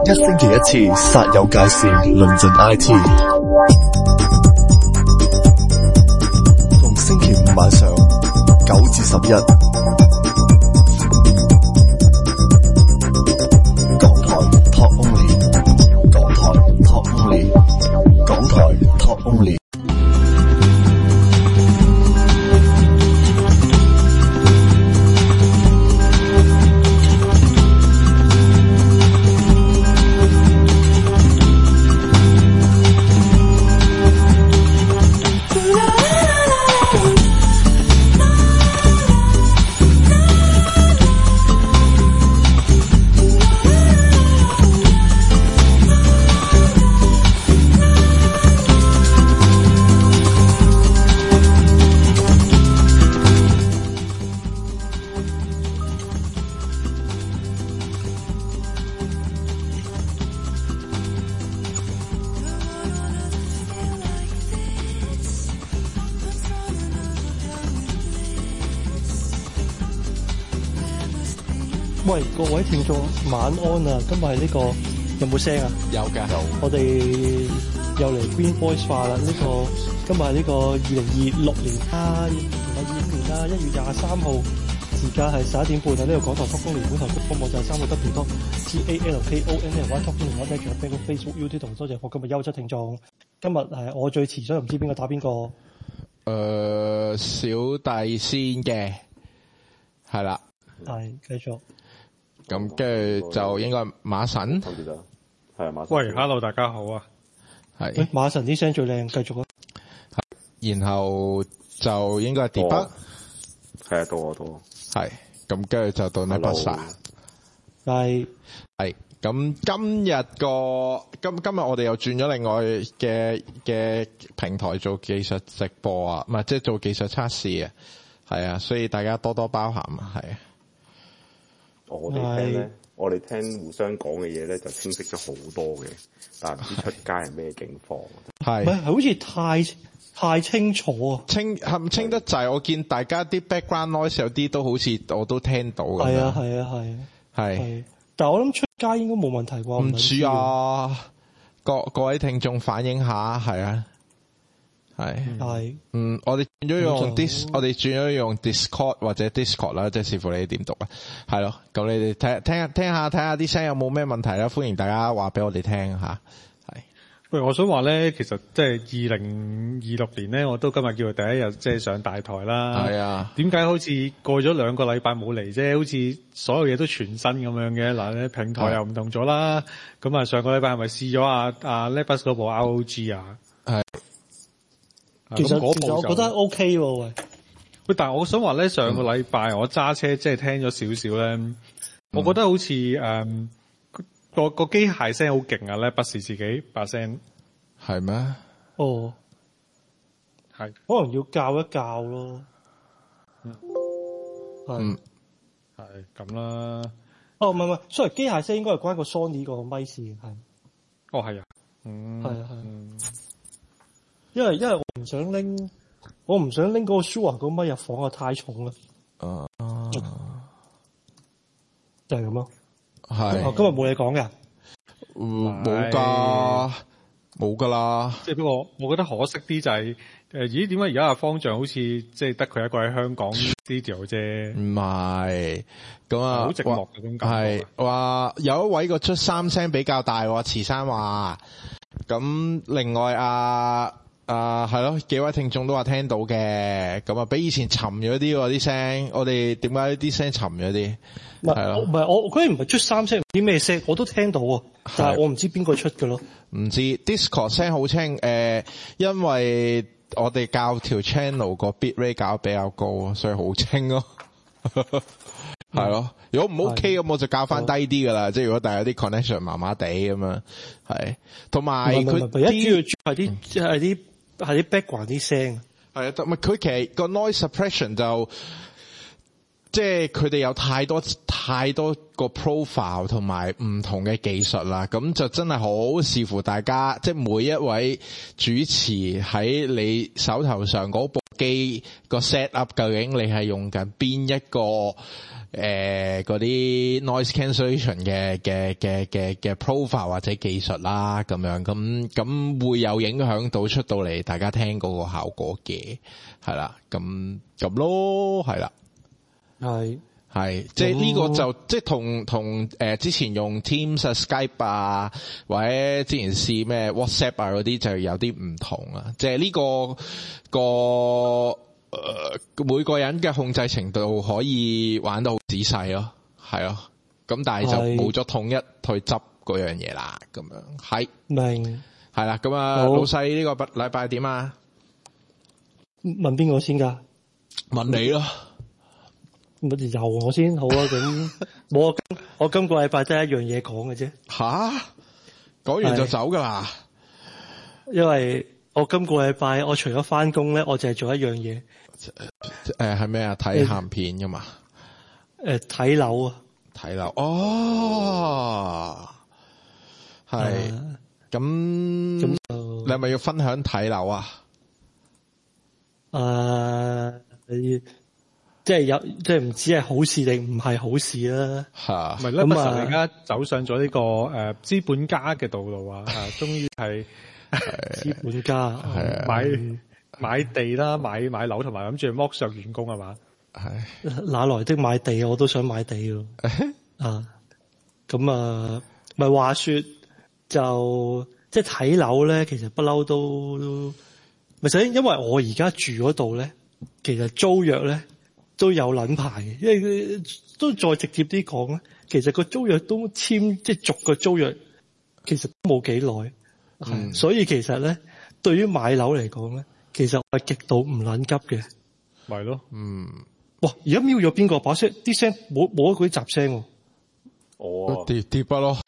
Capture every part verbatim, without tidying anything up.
一星期一次，煞有介事，論盡 I T。逢星期五晚上九至十一，港台 Talk Only， 港台 Talk Only， 港台 Talk Only。 喂，各位聽眾晚安啊！今日係呢個有冇聲啊？ 有嘅，有。 我哋又嚟 Green Voice 化啦！呢、這個今日係呢個二零二六年啊，唔係二五年啦，一月廿三號，時間係十一點半啊！呢、這個港台 Talk Only 本台官方網站三個 W dot T A L K O N L Y Talk Only， 我哋仲有 Facebook、YouTube 同多謝我今日優質聽眾。今日係我最遲，所以唔知邊個打邊個。誒、 呃，小弟先嘅，係啦。 係，繼續。 咁跟住就應該馬神， 係啊馬神。 喂 ，hello， 大家好啊。 係。 誒，馬神啲聲最靚，繼續啊。 然後就應該係碟筆。 係啊，到我到我。 係。咁跟住就到你筆晒。 係。 係。咁今日個今今日我哋又轉咗另外嘅嘅平台做技術直播啊，唔係即係做技術測試啊。係啊，所以大家多多包涵啊，係啊。 我哋聽咧，我哋聽互相講嘅嘢咧就清晰咗好多嘅，但係唔知出街係咩境況。 係，唔係好似太太清楚啊？清係唔清得滯？我見大家啲 background noise 有啲都好似我都聽到咁樣。 係啊係啊係。 係。 但係我諗出街應該冇問題啩？ 唔知啊，各各位聽眾反映下，係啊。係，係，嗯，我哋轉咗用 dis，我哋轉咗用 Discord 或者 Discord 啦，即係視乎你哋點讀啊，係咯，咁你哋聽聽聽下睇下啲聲有冇咩問題啦，歡迎大家話俾我哋聽吓，係。 喂，我想話咧，其實即係二零二六年咧，我都今日叫佢第一日即係上大台啦。係啊。點解好似過咗兩個禮拜冇嚟啫？好似所有嘢都全新咁樣嘅。嗱咧，平台又唔同咗啦。咁啊，上個禮拜係咪試咗啊啊 Lepus 嗰部 R O G 啊？係。 其實其實我覺得 OK 喎，喂喂，但係我想話咧，上個禮拜我揸車即係聽咗少少咧，嗯、我覺得好似誒、嗯、個個機械聲好勁啊咧，不是自己把聲係咩？ 哦，係可能要教一教咯， 嗯， 係係咁啦。 哦，唔係唔係，sorry，機械聲應該係關個 Sony 個咪事，係。 哦，係啊，嗯， 係啊係。嗯因為因為我唔想拎，我唔想拎嗰個 Shure 嗰咪入房啊，太重啦。啊，就係咁咯。係。今日冇嘢講嘅。 冇噶，冇噶啦。 即係不過，我覺得可惜啲就係、是，誒、呃，咦？點解而家阿方丈好似即係得佢一個喺香港 studio 啫？唔係，咁啊，好寂寞嗰種感覺。 係話有一位個出三聲比較大，慈山話。咁另外啊。啊，係咯，幾位聽眾都話聽到嘅，咁啊，比以前沉咗啲喎啲聲，我哋點解啲聲沉咗啲？係咯， 唔係我嗰啲唔係出三聲，唔知咩聲，我都聽到啊，但係我唔知邊個出嘅咯。 唔知 Discord 聲好清，誒、呃，因為我哋教條 channel 個 bit rate 教得比較高，所以好清咯。係咯，如果唔 OK 咁，我就教翻低啲噶啦。即係如果大家啲 connection 麻麻地咁樣，係，同埋佢主要係啲即係啲。係啲 background 啲聲， 係啊，但係佢其實個 noise suppression 就即係佢哋有太多太多個 profile 同埋唔同嘅技術啦，咁就真係好視乎大家，即係每一位主持喺你手頭上嗰部機個 set up 究竟你係用緊邊一個誒誒嗰啲 noise cancellation 嘅嘅嘅嘅嘅 profile 或者技術啦，咁樣咁咁會有影響到出到嚟大家聽嗰個效果嘅，係啦，咁咁咯，係啦， 係係，即係呢個就即係同同誒之前用 Teams 啊、Skype 啊，或者之前試咩 WhatsApp 啊嗰啲就有啲唔同啦，即係呢個個。誒、呃，每個人嘅控制程度可以玩到好仔細咯，係咯，咁但係就冇咗統一去執嗰樣嘢啦，咁樣係明係啦，咁啊老細呢個禮拜點啊？ 問邊個先噶？ 問你咯， 咪由我先好啊，咁冇我我今個禮拜得一樣嘢講嘅啫。吓， 講完就走噶啦？ 因為我今個禮拜我除咗翻工咧，我就係做一樣嘢。 誒，係咩啊？睇鹹片噶嘛？ 誒，睇樓啊！ 睇樓哦，係咁咁，你係咪要分享睇樓啊？ 誒、呃，即係有，即係唔知係好事定唔係好事啦。吓， 唔係咧，不如而家走上咗呢個誒資本家嘅道路啊！啊，終於係資本家係買。買地啦，買買樓同埋諗住剝削員工係嘛？ 係哪來的買地？我都想買地咯。啊，咁啊，咪話說就即係睇樓咧，其實不嬲都咪首先，因為我而家住嗰度咧，其實租約咧都有撚排嘅，因為都再直接啲講咧，其實個租約都簽即係續個租約，其實都冇幾耐。嗯，所以其實咧，對於買樓嚟講咧。其實我係極度唔撚急嘅， 咪咯， 嗯， 哇！而家瞄咗邊個把聲？啲聲冇冇嗰啲雜聲喎。 哦， 跌跌筆咯。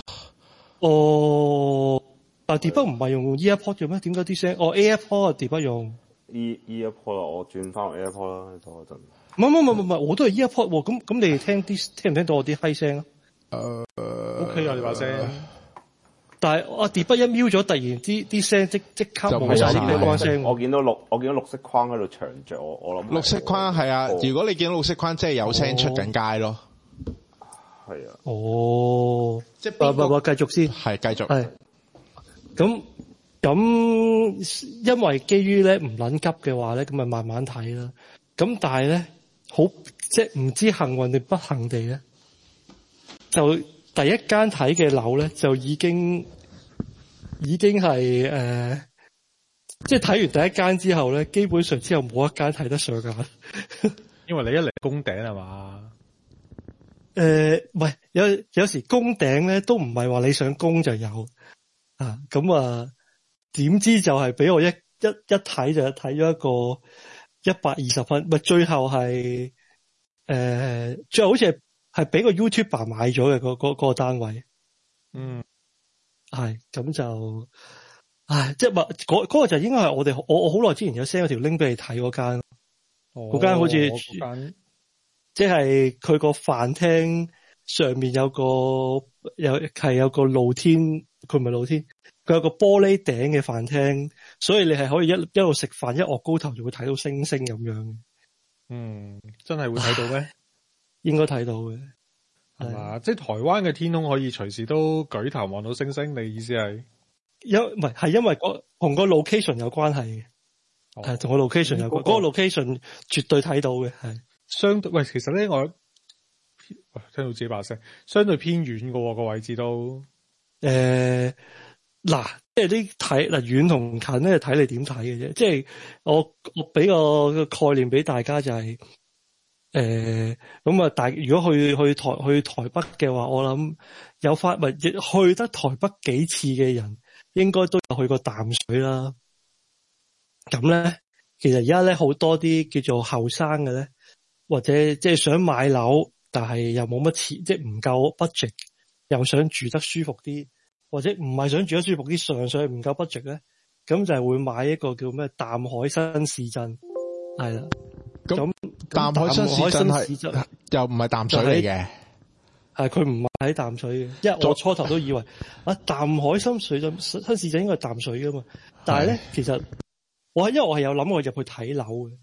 哦，但係跌筆唔係用 AirPod 嘅咩？點解啲聲？哦 ，AirPod 跌筆用 E AirPod 啦，我轉翻 AirPod 啦，等我陣。 唔係唔係唔係，我都係 AirPod 喎。咁咁，你哋聽啲聽唔聽到我啲閪聲啊？ 誒、呃、，OK 啊，你把聲。 但係我跌筆一瞄咗，突然啲啲聲即即刻冇晒啲咩關聲。 我見到綠，我見到綠色框喺度長着，我我諗。 綠色框係啊，如果你見到綠色框，即係有聲出緊街咯。 係啊。 哦，即係唔唔唔，繼續先。 係繼續。係。咁咁，因為基於咧唔撚急嘅話咧，咁咪慢慢睇啦。咁但係咧，好即係唔知幸運定不幸地咧，就。第一間睇嘅樓咧，就已經已經係誒、呃，即係睇完第一間之後咧，基本上之後冇一間睇得上眼。 因為你一嚟攻頂係嘛？ 誒、呃，唔係有有時攻頂咧，都唔係話你想攻就有啊。咁啊，點知就係俾我一一一睇就睇咗一個一百二十分，咪最後係誒、呃，最後好似係。係俾個 YouTuber 買咗嘅嗰嗰個單位，嗯，係咁就，唉，即係話嗰嗰個就應該係我哋我我好耐之前有 send 咗條 link 俾你睇嗰間，嗰、哦、間好似，即係佢個飯廳上面有個有係有個露天，佢唔係露天，佢有個玻璃頂嘅飯廳，所以你係可以一一路食飯一岳高頭就會睇到星星咁樣嘅， 嗯，真係會睇到咩？ 應該睇到嘅， 係嘛？即係台灣嘅天空可以隨時都舉頭望到星星。你意思係？因唔係係因為同個 location 有關係嘅，係、哦、同個 location 有關。嗰、嗰個 location 絕對睇到嘅，係相對。喂，其實咧我聽到自己把聲，相對偏遠嘅喎個位置都。誒嗱、呃，即係啲睇嗱遠同近咧，睇你點睇嘅啫。即係我我俾個概念俾大家就係、是。誒，咁啊，大如果去去台去台北嘅話，我諗有發咪去得台北幾次嘅人，應該都有去過淡水啦。咁咧，其實而家咧好多啲叫做後生嘅咧，或者即係想買樓，但係又冇乜錢，即係唔夠 budget，又想住得舒服啲，或者唔係想住得舒服啲，上上唔夠 budget 咧，咁就係會買一個叫咩淡海新市鎮，係啦。咁淡海新市鎮係又唔係淡水嚟嘅，係佢唔係喺淡水嘅，因為我初頭都以為啊淡海新水鎮新市鎮應該係淡水噶嘛，但係咧其實我因為我係有諗過入去睇樓嘅，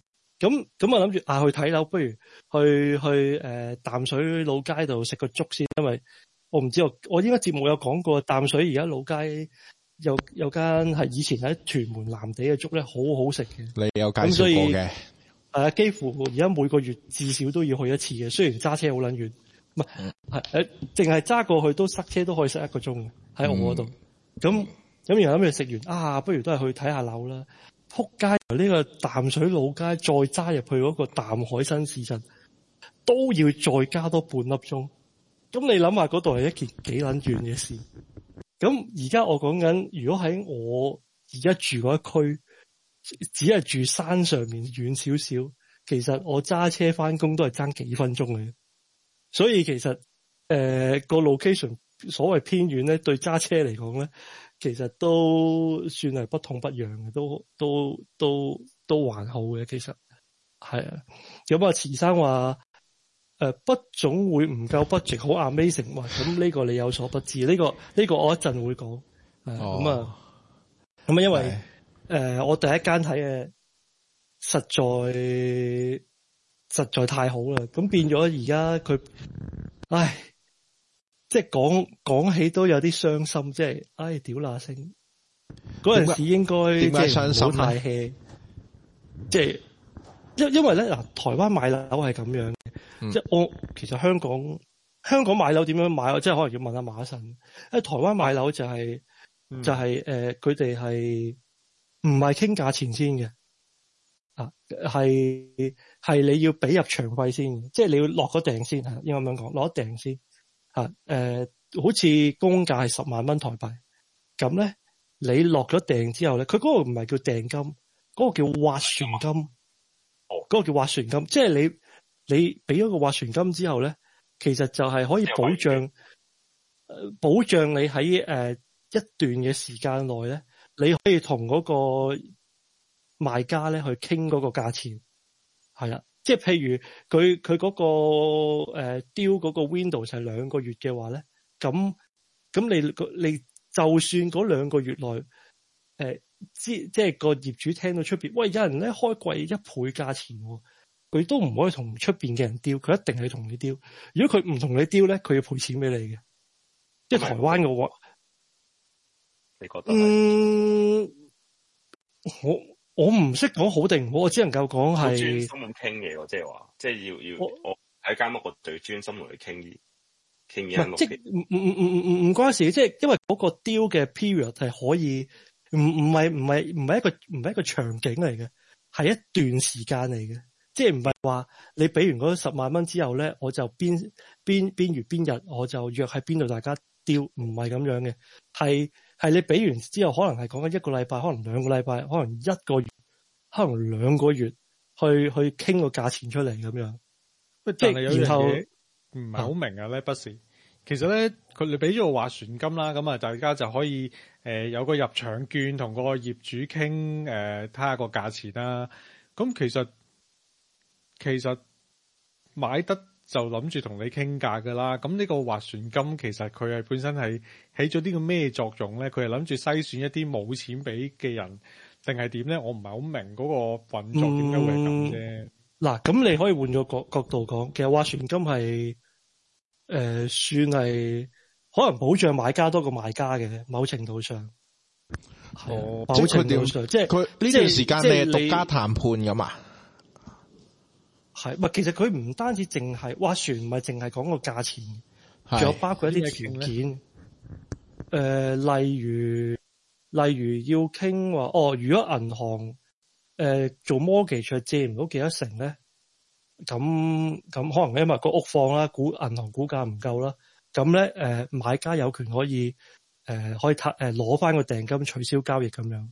咁咁我諗住啊去睇樓，不如去去誒、呃、淡水老街度食個粥先，因為我唔知我我應該節目有講過，淡水而家老街有有間係以前喺屯門藍地嘅粥咧，好好食嘅。 你有介紹過嘅？ 係啊，幾乎而家每個月至少都要去一次嘅，雖然揸車好撚遠，唔係係誒，淨係揸過去都塞車都可以塞一個鐘嘅喺我嗰度。咁咁然後諗住食完啊，不如都係去睇下樓啦。撲街由呢個淡水老街再揸入去嗰個淡海新市鎮，都要再加多半粒鐘。咁你諗下嗰度係一件幾撚遠嘅事。咁而家我講緊，如果喺我而家住嗰一區，只係住山上面遠少少，其實我揸車翻工都係爭幾分鐘嘅。所以其實誒、呃個 location 所謂偏遠咧，對揸車嚟講咧，其實都算係不痛不癢嘅，都都都都還好嘅。其實係啊。咁啊，慈生話誒不總會唔夠 budget 好 amazing 話，咁呢個你有所不知，呢、呢個呢、呢個我一陣會講。咁啊咁啊，因為誒、呃、我第一間睇嘅實在實在太好啦，咁變咗而家佢，唉，即係講講起都有啲傷心，即係唉屌那星嗰陣時應該點解傷心太 hea，即係因因為咧嗱，台灣買樓係咁樣嘅、嗯，即係我其實香港香港買樓點樣買，即係可能要問下馬神。喺台灣買樓就係、是嗯、就係、是、誒，佢哋係唔係傾價錢先嘅啊？係係你要俾入場費先，即係你要落個訂先嚇，應該咁樣講，落咗訂先嚇。誒、呃，好似公價係十萬蚊台幣，咁咧你落咗訂之後咧，佢嗰個唔係叫訂金，嗰、嗰個叫斡旋金。哦，嗰個叫斡旋金，即係你你俾咗個斡旋金之後咧，其實就係可以保障，誒保障你喺誒一段嘅時間內咧，你可以同嗰個賣家咧去傾嗰個價錢，係啦，即係譬如佢佢嗰個誒 deal 嗰個 window 係兩個月嘅話咧，咁咁你你就算嗰兩個月內誒。呃即即係個業主聽到出邊，喂，有人咧開貴一倍價錢，佢都唔可以同出邊嘅人丟，佢一定係同你丟。如果佢唔同你丟咧，佢要賠錢俾你嘅。即係台灣嘅話， 你覺得？ 嗯，我我唔識講好定唔好，我只能夠講係專心咁傾嘅，即係話，即係要要我喺間屋我最專心同你傾啲傾嘢。 即係唔唔唔唔唔唔關事，即係因為嗰個丟嘅 period 係可以。唔唔係唔係唔係一個唔係一個場景嚟嘅，係一段時間嚟嘅，即係唔係話你俾完嗰十萬蚊之後咧，我就邊邊邊月邊日我就約喺邊度大家丟，唔係咁樣嘅，係係你俾完之後，可能係講緊一個禮拜，可能兩個禮拜，可能一個月，可能兩個月去去傾個價錢出嚟咁樣。即係然後唔係好明啊咧，不是。其實咧，佢你俾咗個斡旋金啦，咁啊，大家就可以誒、呃、有個入場券同個業主傾誒睇下個價錢啦。咁其實其實買得就諗住同你傾價噶啦。咁呢個斡旋金其實佢係本身係起咗啲個咩作用咧？佢係諗住篩選一啲冇錢俾嘅人，定係點咧？我唔係好明嗰個運作點解會係咁啫。嗱、 嗯，咁你可以換個角角度講，其實斡旋金係。誒、呃，算係可能保障買家多過賣家嘅，某程度上。 哦， 某程度上，即係佢呢段時間你係獨家談判咁啊？ 係，唔係其實佢唔單止淨係斡旋，唔係淨係講個價錢，仲有包括一啲條件。誒、呃，例如例如要傾話，哦，如果銀行誒、呃、做 mortgage 借唔到幾多成咧？咁咁可能因為個屋況啦，股銀行股價唔夠啦，咁咧誒買家有權可以誒、呃、可以誒攞翻個訂金取消交易咁樣。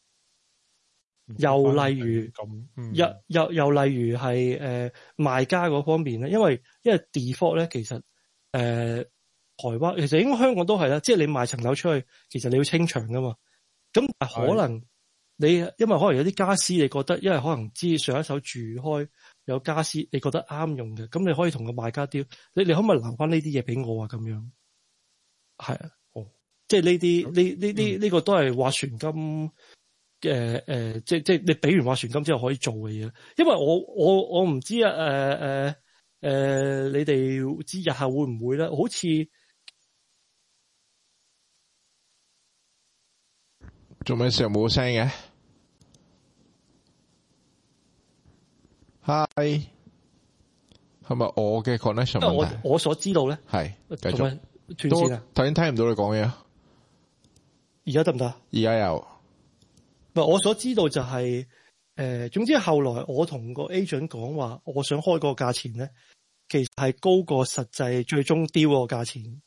又例如咁、嗯，又又又例如係誒、呃、賣家嗰方面咧，因為因為 default 咧其實誒、呃、台灣其實應該香港都係啦，即係你賣層樓出去，其實你要清場噶嘛。咁可能你因為可能有啲家私你覺得，因為可能知上一手住開。有家私你覺得啱用嘅，咁你可以同個賣家丟，你你可唔可以留翻呢啲嘢俾我啊？咁樣係啊，哦，即係呢啲呢呢呢呢個都係斡旋金誒誒，即即你俾完斡旋金之後可以做嘅嘢。因為我我我唔知啊，誒誒誒，你哋知日後會唔會咧？好似做咩時候冇聲嘅？嗨，係咪我嘅 connection 問題？ 我我所知道咧， 係繼續斷線啊！ 頭先聽唔到你講嘢啊！ 而家得唔得？ 而家有。 唔係我所知道就係、是、誒、呃，總之後來我同個 agent 講話，我想開個價錢咧，其實係高過實際最終 deal 個價錢。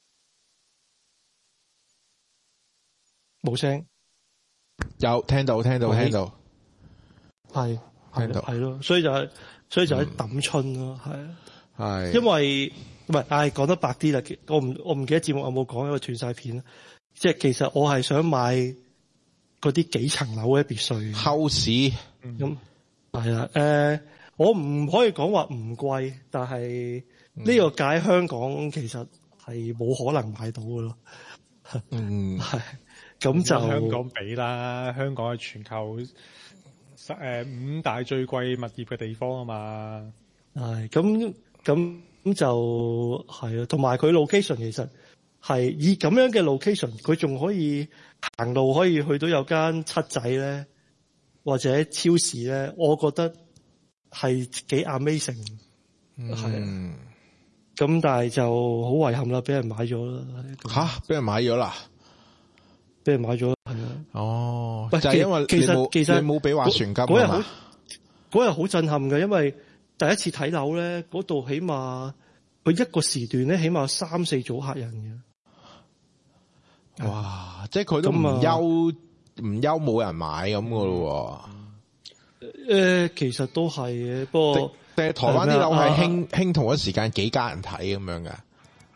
冇聲。 有聽到聽到聽到。 係。 聽到係咯，所以就係、是，所以就喺抌春咯，係、嗯。 係。 因為唔係，唉，講得白啲啦，我唔我唔記得節目有冇講，因為斷晒片啦。即係其實我係想買嗰啲幾層樓嘅別墅。 house。 咁係啊，誒、呃，我唔可以講話唔貴，但係呢個價喺香港其實係冇可能買到嘅咯。 嗯。 係。咁就香港比啦，香港係全球。誒、呃、五大最貴物業嘅地方啊嘛， 係咁咁咁就係啊，同埋佢 location 其實係以咁樣嘅 location，佢仲可以行路可以去到有間七仔咧，或者超市咧，我覺得係幾 amazing，係、嗯、啊。咁但係就好遺憾啦，俾人買咗啦。 吓，俾人買咗啦？ 俾人買咗係啊。 哦，就係、是、因為其實其實你冇俾斡旋金嗰日好嗰日好震撼嘅，因為第一次睇樓咧，嗰度起碼佢一個時段咧，起碼有三四組客人嘅。哇！即係佢都唔憂唔憂冇人買咁噶咯。 誒、呃，其實都係嘅，不過但係台灣啲樓係興興同一時間幾家人睇咁樣嘅。誒、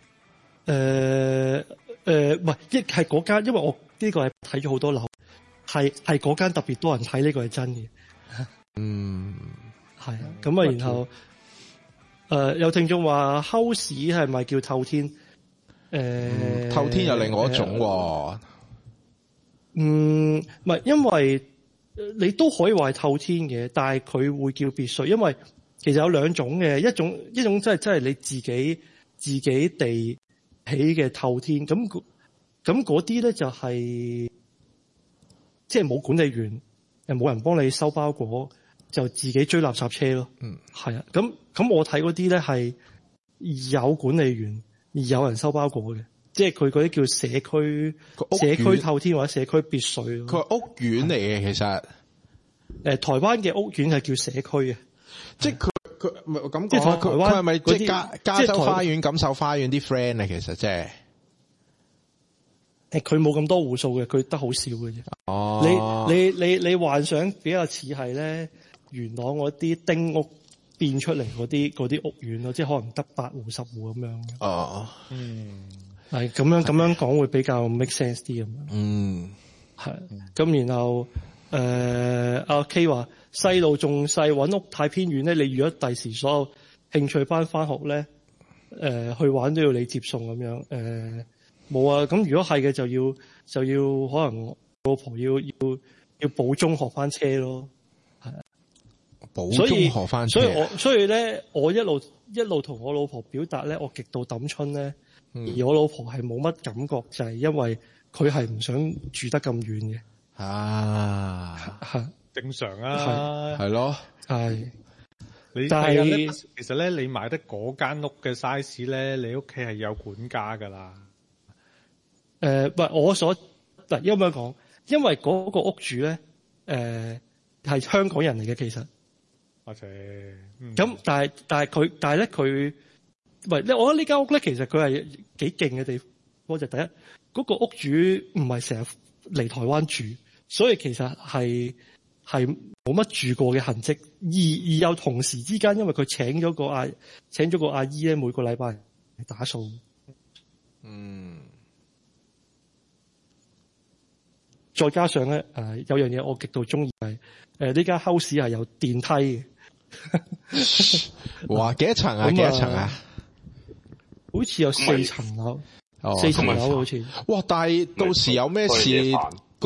呃、誒，唔、呃、係，一係嗰間，因為我。呢、這個係睇咗好多樓，係係嗰間特別多人睇，呢、這個係真嘅。嗯，係啊。咁啊，然後誒、呃、有聽眾話 house 係咪叫透天？誒、呃嗯，透天有另外一種喎、呃。 嗯，唔係，因為你都可以話係透天嘅，但係佢會叫別墅，因為其實有兩種嘅，一種一種真係真係你自己自己地起嘅透天咁。咁嗰啲咧就係即係冇管理員，又冇人幫你收包裹，就自己追垃圾車咯。嗯，係啊。咁咁我睇嗰啲咧係有管理員，而有人收包裹嘅，即係佢嗰啲叫社區社區透天或者社區別墅。佢係屋苑嚟嘅，其實。 誒，台灣嘅屋苑係叫社區嘅， 即係佢佢唔係咁講。即係台灣係咪即係加加州花園、錦繡花園啲 friend 啊？其實即係。 誒，佢冇咁多戶數嘅，佢得好少嘅啫。 哦， 你你你你幻想比較似係咧元朗嗰啲丁屋變出嚟嗰啲嗰啲屋苑咯，即係可能得八戶十戶咁樣。 哦， 嗯，係咁樣咁樣講會比較 make sense 啲咁樣。 嗯， 係。咁然後誒阿 K 話細路仲細，搵屋太偏遠咧。你如果第時所有興趣班翻學咧，誒、呃、去玩都要你接送咁樣誒。呃冇啊，咁如果係嘅就要就要可能老婆要要要補中學翻車咯，係啊， 補中學翻車。 所以我所以咧，我一路一路同我老婆表達咧，我極度抌春咧、嗯，而我老婆係冇乜感覺，就係、是、因為佢係唔想住得咁遠嘅。 啊， 係正常啊， 係咯， 係。 你但係其實咧，你買得嗰間屋嘅 size 咧，你屋企係有管家噶啦。 誒、呃，唔我所嗱，應該咁講，因為嗰個屋主咧，誒、呃、係香港人嚟嘅，其實， 或者咁，但係但係佢，但係咧佢，唔係咧，我覺得呢間屋咧，其實佢係幾勁嘅地方，就第一，嗰、那個屋主唔係成日嚟台灣住，所以其實係係冇乜住過嘅痕跡，而而又同時之間，因為佢請咗個阿請咗個阿姨咧，每個禮拜嚟打掃， 嗯。 再加上咧，誒、呃、有樣嘢我極度中意係，誒呢間 house 係有電梯嘅。 哇！幾多層啊？幾多層啊？ 好似有四層樓，哦、四層樓好似。 哇！但係到時有咩事，嗰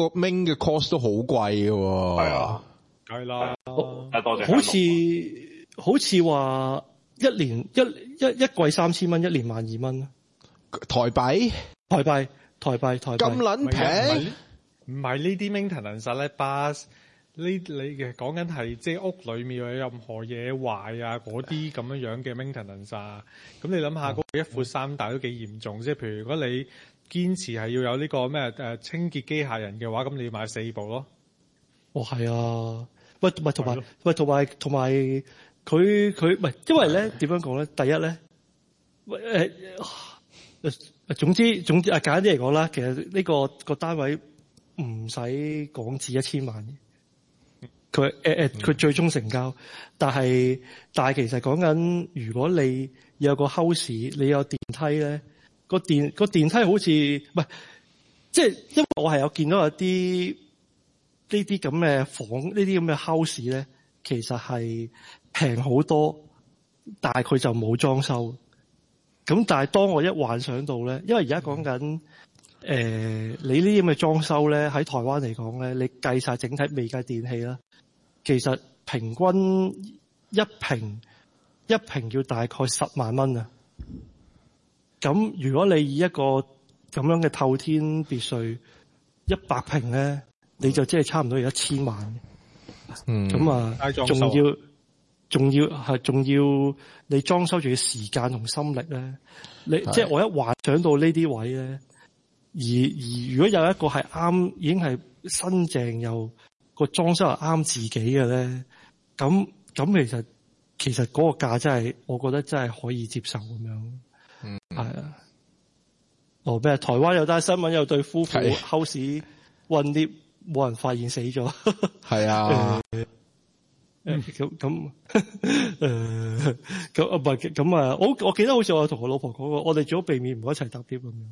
個 main 嘅 cost 都好貴嘅喎。 係啊， 梗係啦。 多謝。 好似好似話一年一一一季三千蚊，一年萬二蚊。 台幣？ 台幣？台幣？台幣？ 咁撚平？ 唔係呢啲 maintenance 咧，bus 呢你嘅講緊係即係屋裏面有任何嘢壞啊嗰啲咁樣樣嘅 maintenance 啊。咁你諗下嗰一闊三大都幾嚴重，即係譬如如果你堅持係要有呢個咩誒清潔機械人嘅話，咁你要買四部咯。 哦，係啊，喂，唔係同埋，喂，同埋同埋佢佢唔係，因為咧點樣講咧？第一咧，誒、呃、總之總之啊，簡單啲嚟講啦，其實呢、呢個、呢個單位唔使港紙一千萬嘅。佢誒誒，佢最終成交，但係但係其實講緊，如果你有個 house，你有電梯咧，個電個電梯好似唔係，即係因為我係有見到有啲呢啲咁嘅房，呢啲咁嘅 house 咧，其實係平好多，但係佢就冇裝修。咁但係當我一幻想到咧，因為而家講緊誒，你呢啲咁嘅裝修咧，喺台灣嚟講咧，你計晒整體未計電器啦。其實平均一平一平要大概十萬蚊啊！咁如果你以一個咁樣嘅透天別墅一百平咧，你就即係差唔多有一千萬。嗯，咁啊，仲要仲要係仲要你裝修仲要時間同心力咧。你即係我一幻想到呢啲位咧，而而如果有一個係啱，已經係新淨又。個裝修係啱自己嘅咧，咁咁其實其實嗰個價真係，我覺得真係可以接受咁樣。嗯，係啊。哦咩？台灣有單新聞，有對夫婦 house 混跌，冇人發現死咗。係啊。誒咁咁誒咁啊唔係咁啊！我我記得好似我同我老婆講過，我哋最好避免唔好一齊搭 lift 咁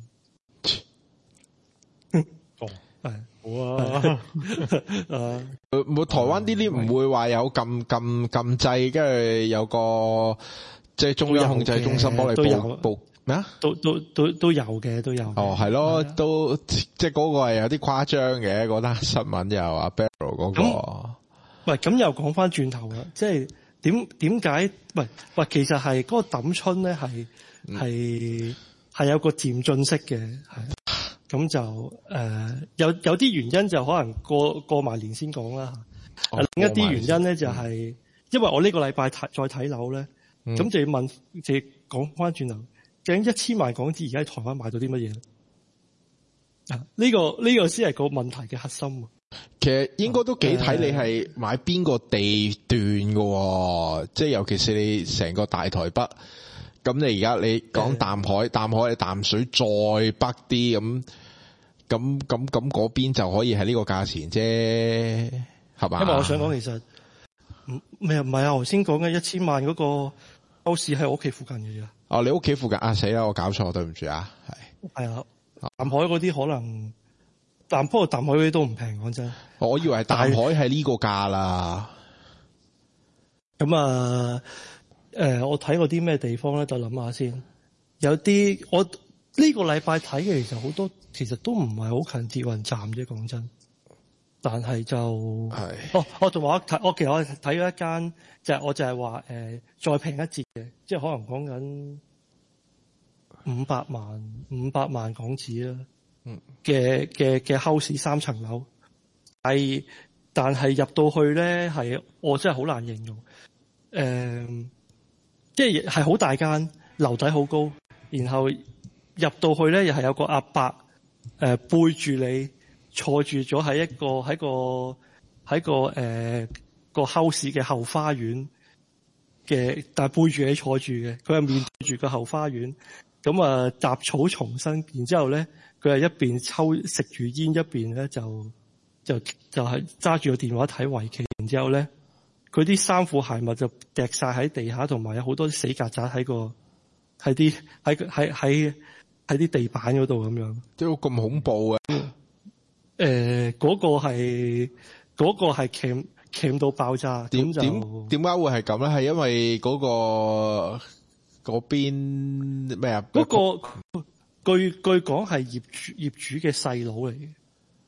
樣。哦。係好啊！誒， 冇台灣啲 lift 唔會話有撳撳撳掣，跟住有個即係中央控制中心幫你報報咩啊？ 都都都都有嘅，都有。 哦，係咯，都即係嗰個係有啲誇張嘅嗰單新聞又阿 Barrow 嗰個。 喂，咁又講翻轉頭啦，即係點點解？喂喂，其實係嗰個抌春咧，係係係有個漸進式嘅，係。咁就誒、呃、有有啲原因就可能過過埋年先講啦。哦、另一啲原因咧就係、是、因為我呢個禮拜睇再睇樓咧，咁、嗯、就要問，就要講翻轉頭，究竟一千萬港紙而家喺台灣買到啲乜嘢咧？啊，呢、這個呢、這個先係個問題嘅核心。 其實應該都幾睇你係買邊個地段嘅、呃，即係尤其是你成個大台北。咁你而家你講淡海，淡海係淡水再北啲咁，咁咁咁嗰邊就可以係呢個價錢啫，係嘛？ 因為我想講其實唔咩唔係啊，頭先講嘅一千萬嗰個歐市喺我屋企附近嘅啫。 哦，你屋企附近啊？死啦！我搞錯，對唔住啊，係。 係啊，淡海嗰啲可能，但不過淡海嗰啲都唔平，講真。 我以為係淡海係呢個價啦。 咁啊。誒、呃，我睇過啲咩地方咧？就諗下先。有啲我呢、這個禮拜睇嘅，其實好多其實都唔係好近捷運站啫。講真，但係就係哦，我仲話睇，我其實我睇咗一間，就係、是、我就係話誒，再平一截嘅，即係可能講緊五百萬五百萬港紙啦。嗯，嘅嘅嘅 house 三層樓，係但係入到去咧，係我真係好難形容誒。呃即係係好大間，樓底好高，然後入到去咧又係有個阿伯誒、呃、背住你坐住咗喺一個喺個喺個誒、呃、個 house 嘅後花園嘅，但係背住你坐住嘅，佢係面對住個後花園，咁啊雜草叢生，然之後咧佢係一邊抽食住煙，一邊咧就就就係揸住個電話睇圍棋，然之後咧。佢啲衫褲鞋襪就掟晒喺地下，同埋有好多死曱甴喺個喺啲喺喺喺喺啲地板嗰度咁樣， 都咁恐怖嘅。誒、 呃，嗰、嗰個係嗰、嗰個係鉗鉗到爆炸。點點點解會係咁咧？係因為嗰、嗰個嗰邊咩啊？ 嗰、嗰個據據講係業主業主嘅細佬嚟嘅。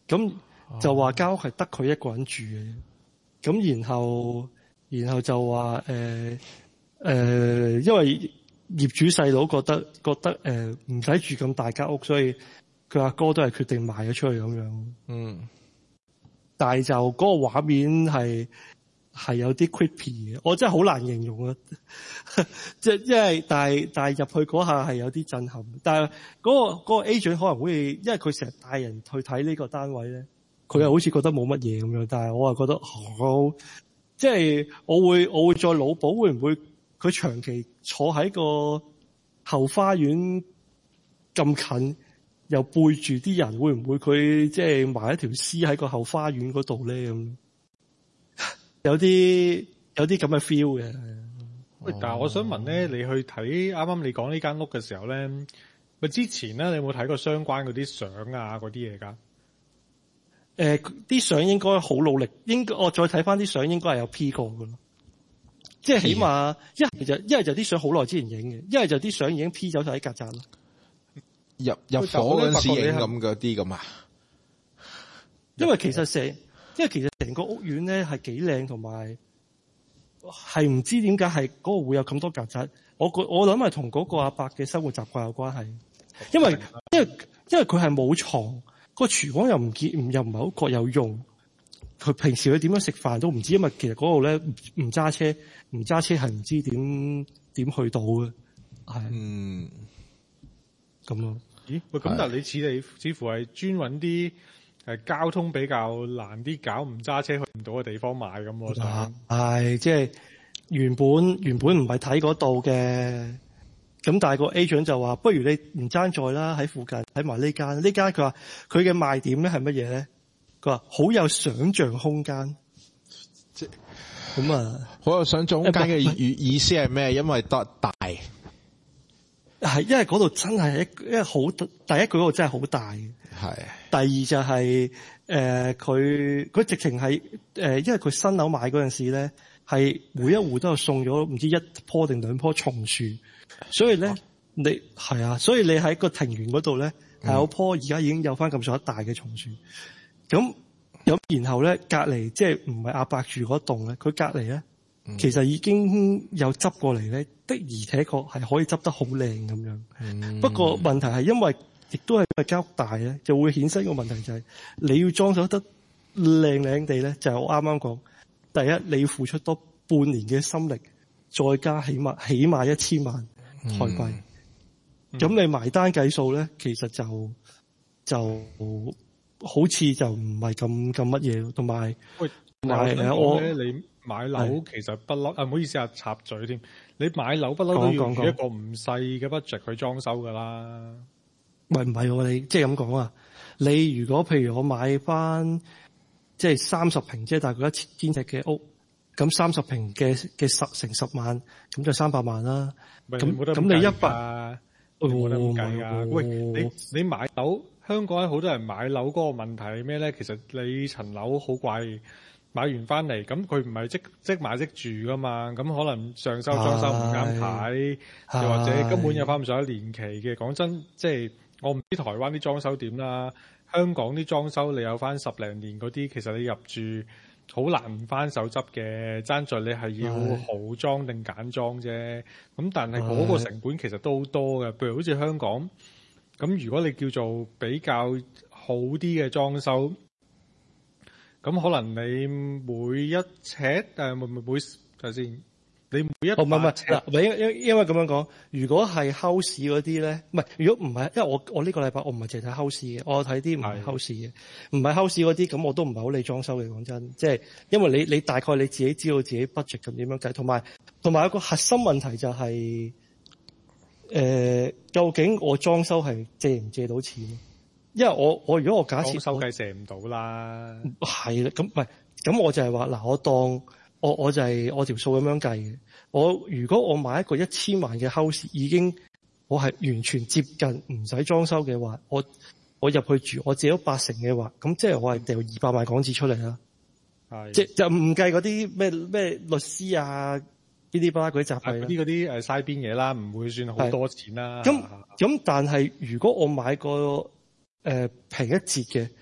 咁就話間屋係得佢一個人住嘅，咁然後然後就話誒誒，因為業主細佬覺得覺得誒唔使住咁大間屋，所以佢阿哥都係決定賣咗出去咁樣。嗯，但係就嗰個畫面係係有啲 creepy 嘅，我真係好難形容啊！即係因為但係但係入去嗰下係有啲震撼，但係嗰個嗰個 agent 可能會因為佢成日帶人去睇呢個單位咧，佢又好似覺得冇乜嘢咁樣，但係我又覺得好，即係我會我會再腦補會唔會佢長期坐喺個後花園咁近，又背住啲人，會唔會佢即係埋一條屍喺個後花園嗰度咧咁？有啲有啲咁嘅 feel 嘅。 喂，但係我想問咧，你去睇啱啱你講呢間屋嘅時候咧，咪之前咧，你有冇睇過相關嗰啲相啊嗰啲嘢㗎？誒、 呃，啲相應該好努力，應該我再睇翻啲相應該係有 P 過㗎咯。即係起碼一係就一係就啲相好耐之前影嘅，一係就啲相已經 P 走晒喺曱甴咯。 入入伙嗰陣時影咁嗰啲咁啊？ 因為其實成，因為其實成個屋苑咧係幾靚，同埋係唔知點解係嗰個會有咁多曱甴。我我諗係同嗰個阿伯嘅生活習慣有關係。因為因為因為佢係冇床，個廚房又唔見，又唔係好覺有用。佢平時佢點樣食飯都唔知，因為其實嗰度咧唔揸車，唔揸車係唔知點點去到嘅。係嗯咁咯。 咦？喂，咁但係你似你似乎係專揾啲誒交通比較難啲搞，唔揸車去唔到嘅地方買咁喎。係、 哎，即係原本原本唔係睇嗰度嘅，咁但係個 agent 就話，不如你唔爭在啦，喺附近睇埋呢間。呢間佢話佢嘅賣點咧係乜嘢咧？佢話好有想像空間。即係咁啊！ 好有想像空間嘅意意思係咩？因為得大。 係，因為嗰度真係一，因為好第一句嗰度真係好大嘅。係。第二就係、是、誒，佢、呃、佢直情係誒，因為佢新樓買嗰陣時咧，係每一戶都有送咗唔知一棵定兩棵松樹，所以咧、啊、你係啊，所以你喺個庭園嗰度咧係有棵而家已經有翻咁上下大嘅松樹。咁咁然後咧隔離即係唔係阿伯住嗰棟咧，佢隔離咧。其實已經有執過嚟咧，的而且確係可以執得好靚咁樣。嗯、不過問題係因為亦都係因為間屋大咧，就會衍生個問題就係、是、你要裝修得靚靚地咧，就係、是、我啱啱講。第一你要付出多半年嘅心力，再加起碼起碼一千萬台幣。咁、嗯嗯、你埋單計數咧，其實就就好似就唔係咁咁乜嘢咯。同埋同埋誒我你。買樓其實不嬲，啊唔好意思啊，插嘴添。你買樓不嬲都要用一個唔細嘅 budget 去裝修噶啦。 喂，唔係喎，你即係咁講啊？你如果譬如我買翻即係三十平，即係大概一千尺嘅屋，咁三十平嘅嘅十成十萬，咁就三百萬啦。咁咁你一百， 冇得咁計啊！喂，你你買樓，香港好多人買樓嗰個問題係咩咧？其實你層樓好貴。買完翻嚟，咁佢唔係即即買即住噶嘛，咁可能上修裝修唔啱睇，又或者根本有翻唔上一年期嘅。講真，即係我唔知台灣啲裝修點啦，香港啲裝修你有翻十零年嗰啲，其實你入住好難唔翻手執嘅，爭在你係要豪裝定簡裝啫。咁但係嗰個成本其實都好多嘅，譬如好似香港，咁如果你叫做比較好啲嘅裝修。咁可能你每一尺誒，每每每睇先，你每一哦唔係唔係嗱， 因因因為咁樣講，如果係 house 嗰啲咧，唔係如果唔係，因為我我呢個禮拜我唔係淨係睇 house 嘅，我睇啲唔係 house 嘅，唔係 house 嗰啲，咁我都唔係好理裝修嘅，講真，即係因為你你大概你自己知道自己 budget 咁點樣計，同埋同埋有個核心問題就係、是、誒、呃，究竟我裝修係借唔借到錢？因為我我如果我假設收計借唔到啦， 係啦，咁唔係咁我就係話嗱，我當我我就係、是、我條數咁樣計嘅。我如果我買一個一千萬嘅 house，已經我係完全接近唔使裝修嘅話，我我入去住，我借咗八成嘅話，咁即係我係掉二百萬港紙出嚟啦。係即就唔計嗰啲咩咩律師啊呢啲巴嗰啲雜費啦， 啲嗰啲誒嘥邊嘢啦，唔會算好多錢啦。 咁咁但係如果我買個誒、呃、平一截嘅，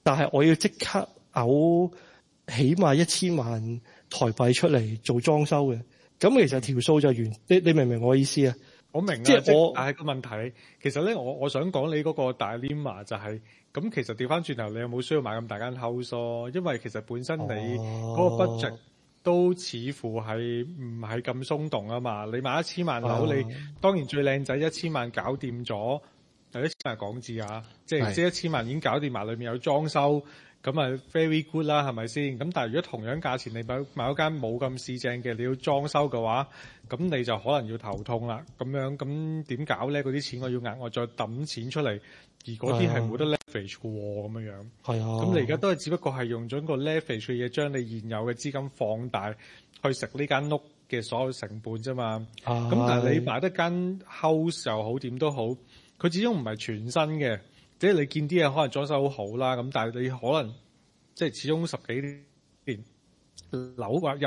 但係我要即刻嘔起碼一千萬台幣出嚟做裝修嘅，咁其實條數就完。你你明唔明我意思啊？ 我明啊， 即係我， 但係個問題，其實咧，我我想講你嗰個大 Lima 就係、是，咁其實調翻轉頭，你有冇需要買咁大間 house 咯？因為其實本身你嗰個 budget 都似乎係唔係咁鬆動啊嘛。你買一千萬樓，你當然最靚仔一千萬搞掂咗，有一千萬港紙啊，即係即係一千萬已經搞掂埋，裏面有裝修。咁啊 very good 啦，係咪先？咁但係如果同樣價錢你買買一間冇咁市正嘅，你要裝修嘅話，咁你就可能要頭痛啦。咁樣咁點搞咧？嗰啲錢我要額外再揼錢出嚟，而嗰啲係冇得 leverage 嘅喎，咁樣樣。係啊。咁你而家都係只不過係用咗個 leverage 嘅嘢，將你現有嘅資金放大，去食呢間屋嘅所有成本啫嘛。咁但係你買得間 house 又好，點都好，佢始終唔係全新嘅。即係你見啲嘢可能裝修好好啦，咁但係你可能即係始終十幾年樓或入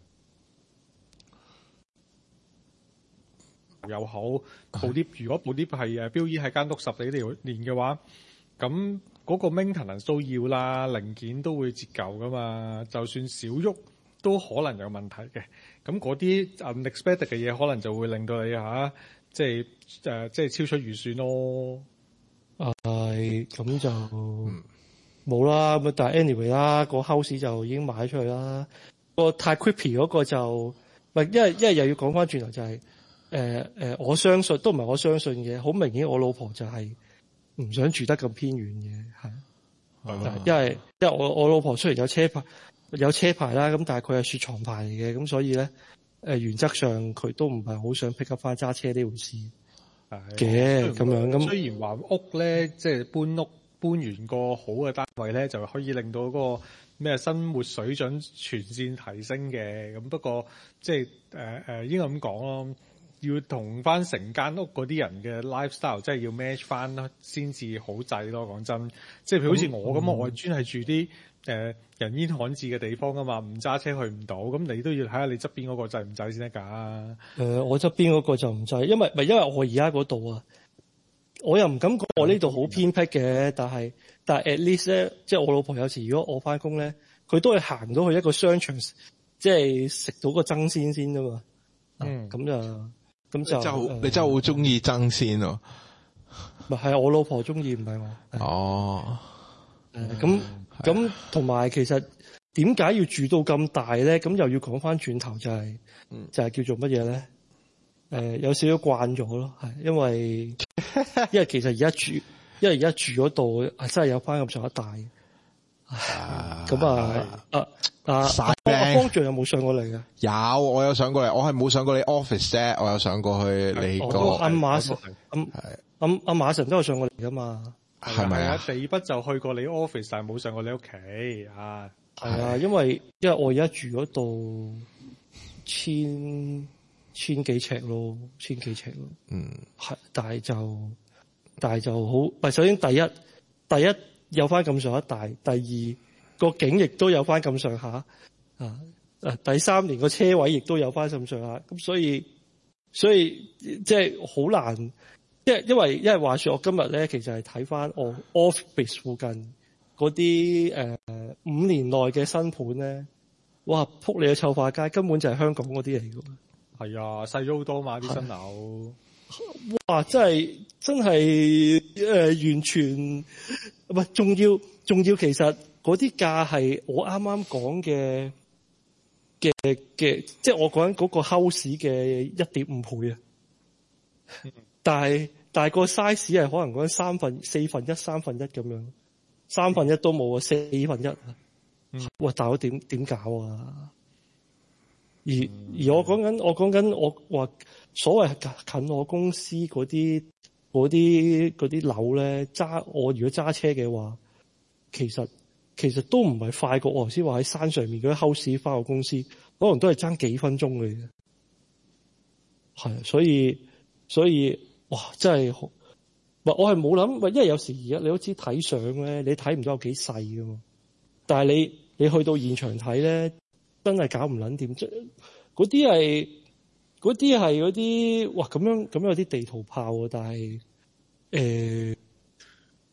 又好，部 lift 如果部 lift 係誒標依喺間屋十幾年嘅話，咁嗰個 maintenance 都要啦，零件都會折舊噶嘛，就算少喐都可能有問題嘅。咁嗰啲 unexpected 嘅嘢可能就會令到你嚇即係誒即係超出預算咯。 係咁就冇啦，咁但係 anyway 啦，個 house 就已經買出去啦。個太 creepy 嗰個就唔係，因為因為又要講翻轉頭就係誒誒，我相信都唔係我相信嘅，好明顯我老婆就係唔想住得咁偏遠嘅，係、啊，因為因為我我老婆雖然有車牌有車牌啦，咁但係佢係雪藏牌嚟嘅，咁所以咧誒、呃、原則上佢都唔係好想 pick up 翻揸車呢回事。嘅咁樣咁， 雖然話屋咧，即係搬屋搬完個好嘅單位咧，就可以令到嗰個咩生活水準全線提升嘅。咁不過即係誒誒，應該咁講咯，要同翻成間屋嗰啲人嘅 lifestyle，即係要 match 翻啦，先至好制咯。講真，即係譬如好似我咁、嗯，我係專係住啲誒、呃、人煙罕至嘅地方噶嘛，唔揸車去唔到，咁你都要睇下你側邊嗰個制唔制先得㗎。誒、 呃，我側邊嗰個就唔制，因為唔係因為我而家嗰度啊，我又唔敢講我呢度好偏僻嘅，但係但係 at least 咧，即係我老婆有時如果我翻工咧，佢都係行到去一個商場，即係食到個爭鮮先啫嘛。嗯，咁、啊、就咁就你真係、呃、你真係好中意爭鮮喎。唔係係我老婆中意，唔係我。哦。誒咁咁同埋其實點解要住到咁大咧？咁又要講翻轉頭就係、是嗯、就係、是、叫做乜嘢咧？誒、呃、有少少慣咗咯，係因為因為其實而家住，因為而家住嗰度係真係有翻咁上下大。咁啊啊啊！阿方丈有冇上過嚟嘅？ 有，我有上過嚟。我係冇上過你 office 啫，我有上過去你個。 阿馬神，阿阿阿馬神都有上過嚟噶嘛？ 係咪啊？地筆就去過你 office，但係冇上過你屋企啊。 係啊，因為因為我而家住嗰度千千幾尺咯，千幾尺咯。嗯，係，但係就但係就好。唔係，首先第一第一有翻咁上下大，第二個景亦都有翻咁上下啊。誒，第三年個車位亦都有翻咁上下，咁所以所以即係好難。因為因為因為話說我今日咧，其實係睇翻我 office 附近嗰啲誒五年內嘅新盤咧，哇！撲你個臭化街，根本就係香港嗰啲嚟嘅。 係啊，細咗好多嘛啲新樓。 哇！真係真係誒、呃，完全唔係，仲要仲要，其實嗰啲價係我啱啱講嘅嘅嘅，即係我講緊嗰個 house 嘅一點五倍啊！但係但係個 size 係可能講三分四分一三分一咁樣，三分一都冇啊，四分一啊！哇！大佬點點搞啊？而而我講緊我講緊我話所謂近我公司嗰啲嗰啲嗰啲樓咧，揸我如果揸車嘅話，其實其實都唔係快過我頭先話喺山上面嗰啲 house 翻我公司，可能都係爭幾分鐘嘅啫。係，所以所以哇，真係好！唔係我係冇諗，因為有時而家你都知睇相咧，你睇唔到有幾細噶嘛。但係你你去到現場睇咧，真係搞唔撚掂。即嗰啲係嗰啲係嗰啲哇咁樣咁樣有啲地圖炮啊！但係誒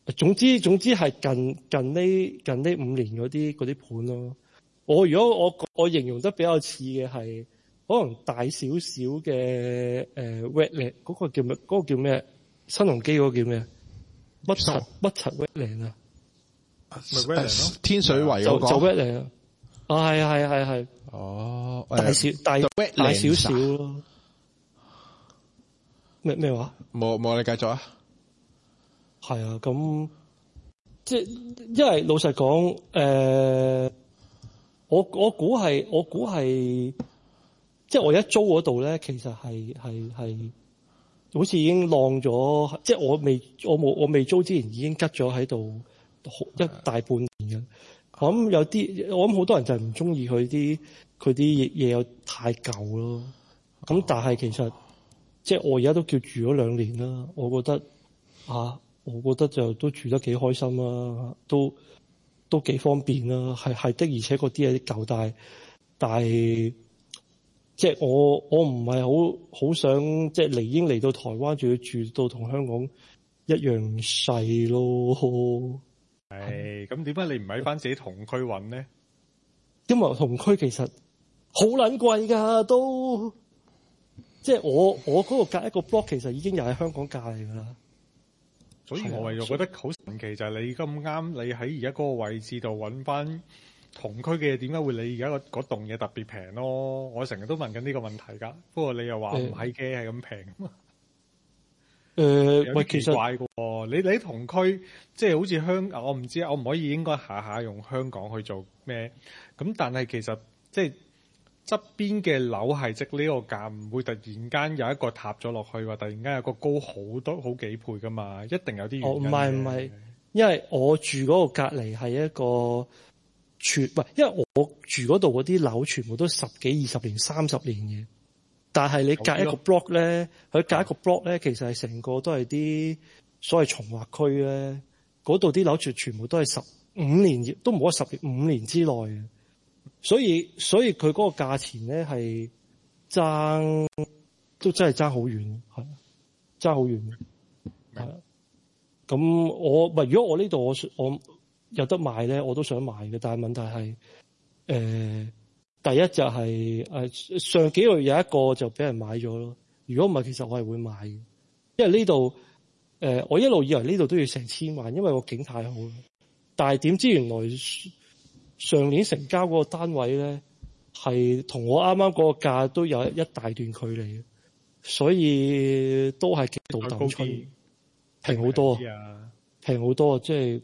總之總之係近近呢近呢五年嗰啲嗰啲盤咯。我如果我我形容得比較似嘅係可能大少少嘅誒 wetland 嗰個叫咩？嗰、嗰個叫咩？新鴻基嗰個叫咩？乜柒乜柒 wetland 啊？ 咪 wetland 咯， 天水圍嗰個就 wetland 啊，係係係係哦， 大少大大少少咯。咩咩話？冇冇，你繼續啊。 係啊，咁即係因為老實講，誒、呃，我我估係我估係，即係我一租嗰度咧，其實係係係，好似已經晾咗，即係我未我冇我未租之前已經吉咗喺度一大半年嘅。我諗有啲，我諗好多人就係唔中意佢啲佢啲嘢又太舊咯。咁但係其實即係我而家都叫住咗兩年啦，我覺得啊。我覺得就都住得幾開心啦，都都幾方便啦，係係的，而且嗰啲係啲舊，但係但係即係我我唔係好好想即係嚟已經嚟到台灣，仲要住到同香港一樣細咯。 係咁點解你唔喺翻自己同區揾咧？ 因為同區其實好撚貴㗎，都即係我我嗰個隔一個 block 其實已經又係香港價嚟㗎啦。 所以我又覺得好神奇，就係你咁啱，你喺而家嗰個位置度揾翻同區嘅嘢，點解會你而家個嗰棟嘢特別平咯？我成日都問緊呢個問題㗎，不過你又話唔係嘅，係咁平。誒，有啲奇怪嘅喎，你你喺同區，即係好似香，我唔知，我唔可以應該下下用香港去做咩？咁但係其實即係。側邊嘅樓係值呢個價，唔會突然間有一個塌咗落去，話突然間有個高好多好幾倍噶嘛，一定有啲原因。哦，唔係唔係， 因為我住嗰個隔離係一個全，唔係，因為我住嗰度嗰啲樓全部都十幾二十年、三十年嘅，但係你隔一個 block 咧，佢隔一個 block 咧，其實係成個都係啲所謂重劃區咧，嗰度啲樓全全部都係十五年，都唔好話十年，五年之內嘅。所以所以佢嗰個價錢咧係爭都真係爭好遠，係爭好遠嘅。係咁我唔係，如果我呢度我我有得買咧，我都想買嘅。但係問題係誒、呃，第一就係、是、誒、呃、上幾個月有一個就俾人買咗咯。如果唔係，其實我係會買嘅，因為呢度誒我一路以為呢度都要成千萬，因為個景太好啦。但係點知原來上年成交嗰個單位咧，係同我啱啱嗰個價都有一大段距離，所以都係幾度等春，平好多，平好多，即係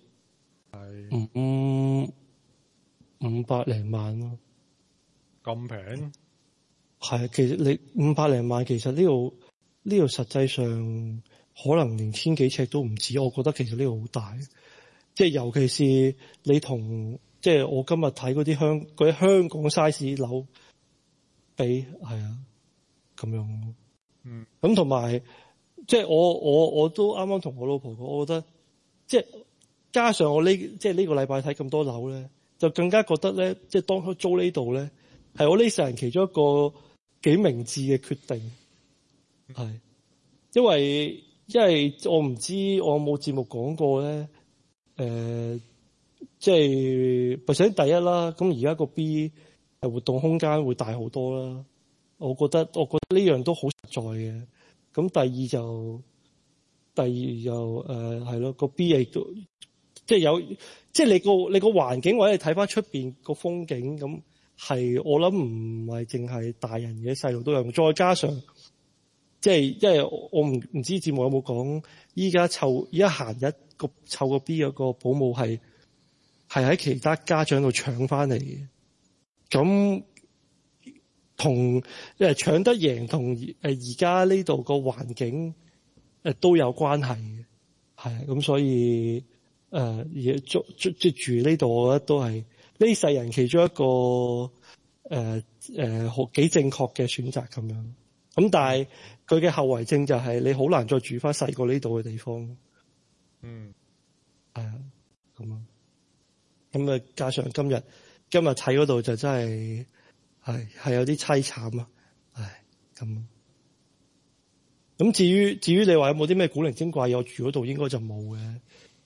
五五百零萬咯， 咁平？ 係啊，其實你五百零萬，其實呢度呢度實際上可能連千幾尺都唔止。我覺得其實呢度好大，即係尤其是你同。即係我今日睇嗰啲香嗰啲香港 size 樓比係啊咁樣，嗯，咁同埋即係我我我都啱啱同我老婆講，我覺得即係加上我呢即係呢個禮拜睇咁多樓咧，就更加覺得咧，即係當初租呢度咧係我呢世人其中一個幾明智嘅決定，係、嗯、因為因為我唔知我有冇節目講過咧，誒、呃。即係，首先第一啦，咁而家個 B 係活動空間會大好多啦。我覺得，我覺得呢樣都好實在嘅。咁第二就，第二就誒係咯，個 B 亦都即係有，即係你個你個環境或者你睇翻出邊個風景，咁係我諗唔係淨係大人嘅，細路都有。再加上，即係因為我唔唔知節目有冇講，依家湊依家閒日個湊個 B 嗰個保姆係。係喺其他家長度搶翻嚟嘅，咁同誒搶得贏同誒而家呢度個環境誒都有關係嘅，係咁所以誒而住住住住呢度，我覺得都係呢世人其中一個誒誒好幾正確嘅選擇咁樣。咁但係佢嘅後遺症就係你好難再住翻細過呢度嘅地方。嗯，係啊，咁啊。咁啊，加上今日今日睇嗰度就真係係係有啲淒慘啊！唉，咁咁至於至於你話有冇啲咩古靈精怪嘢，我住嗰度應該就冇嘅。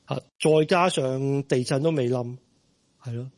吓，再加上地震都未冧，係咯。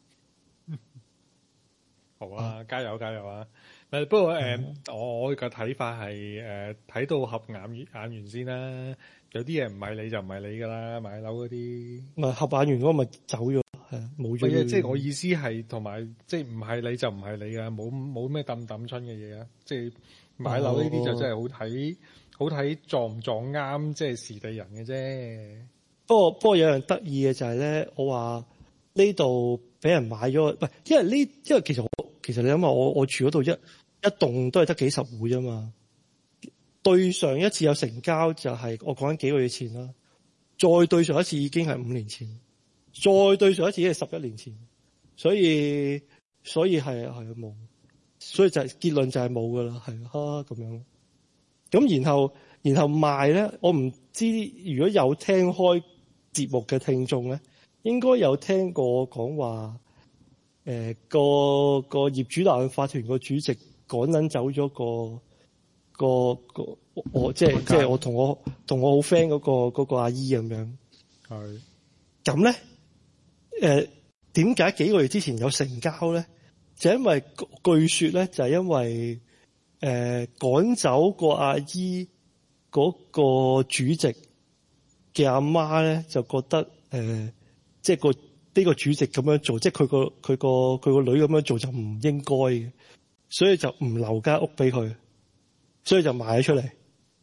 好啊，加油加油啊！不過誒、嗯呃，我我嘅睇法係誒，睇、呃、到合眼緣眼緣先啦。有啲嘢唔係你就唔係你噶啦，買樓嗰啲。唔係合眼緣嗰個咪走咗，係冇咗。係啊，即係我意思係同埋，即係唔係你就唔係你噶，冇冇咩抌抌春嘅嘢啊！即係買樓呢啲就真係好睇，好睇撞唔撞啱，即係時地人嘅啫。不過不過有樣得意嘅就係咧，我話呢度俾人買咗，唔係因為呢，因為其實我。其實你諗下，我我住嗰度一一棟都係得幾十戶啫嘛。對上一次有成交就係我講緊幾個月前啦，再對上一次已經係五年前，再對上一次已經係十一年前。所以所以係係冇，所以就係結論就係冇噶啦，係啊咁樣。咁然後然後賣咧，我唔知如果有聽開節目嘅聽眾咧，應該有聽過我講話。誒、呃、個個業主立案法團個主席趕撚走咗個個個我即係即係我同我同我好 friend 嗰個嗰個阿姨咁樣。係咁咧，誒點解幾個月之前有成交咧？就因為據說咧，就係因為誒、呃、趕走個阿姨嗰個主席嘅阿媽咧，就覺得誒、呃、即係個。呢個主席咁樣做，即係佢個佢個佢個女咁樣做就唔應該嘅，所以就唔留間屋俾佢，所以就賣咗出嚟。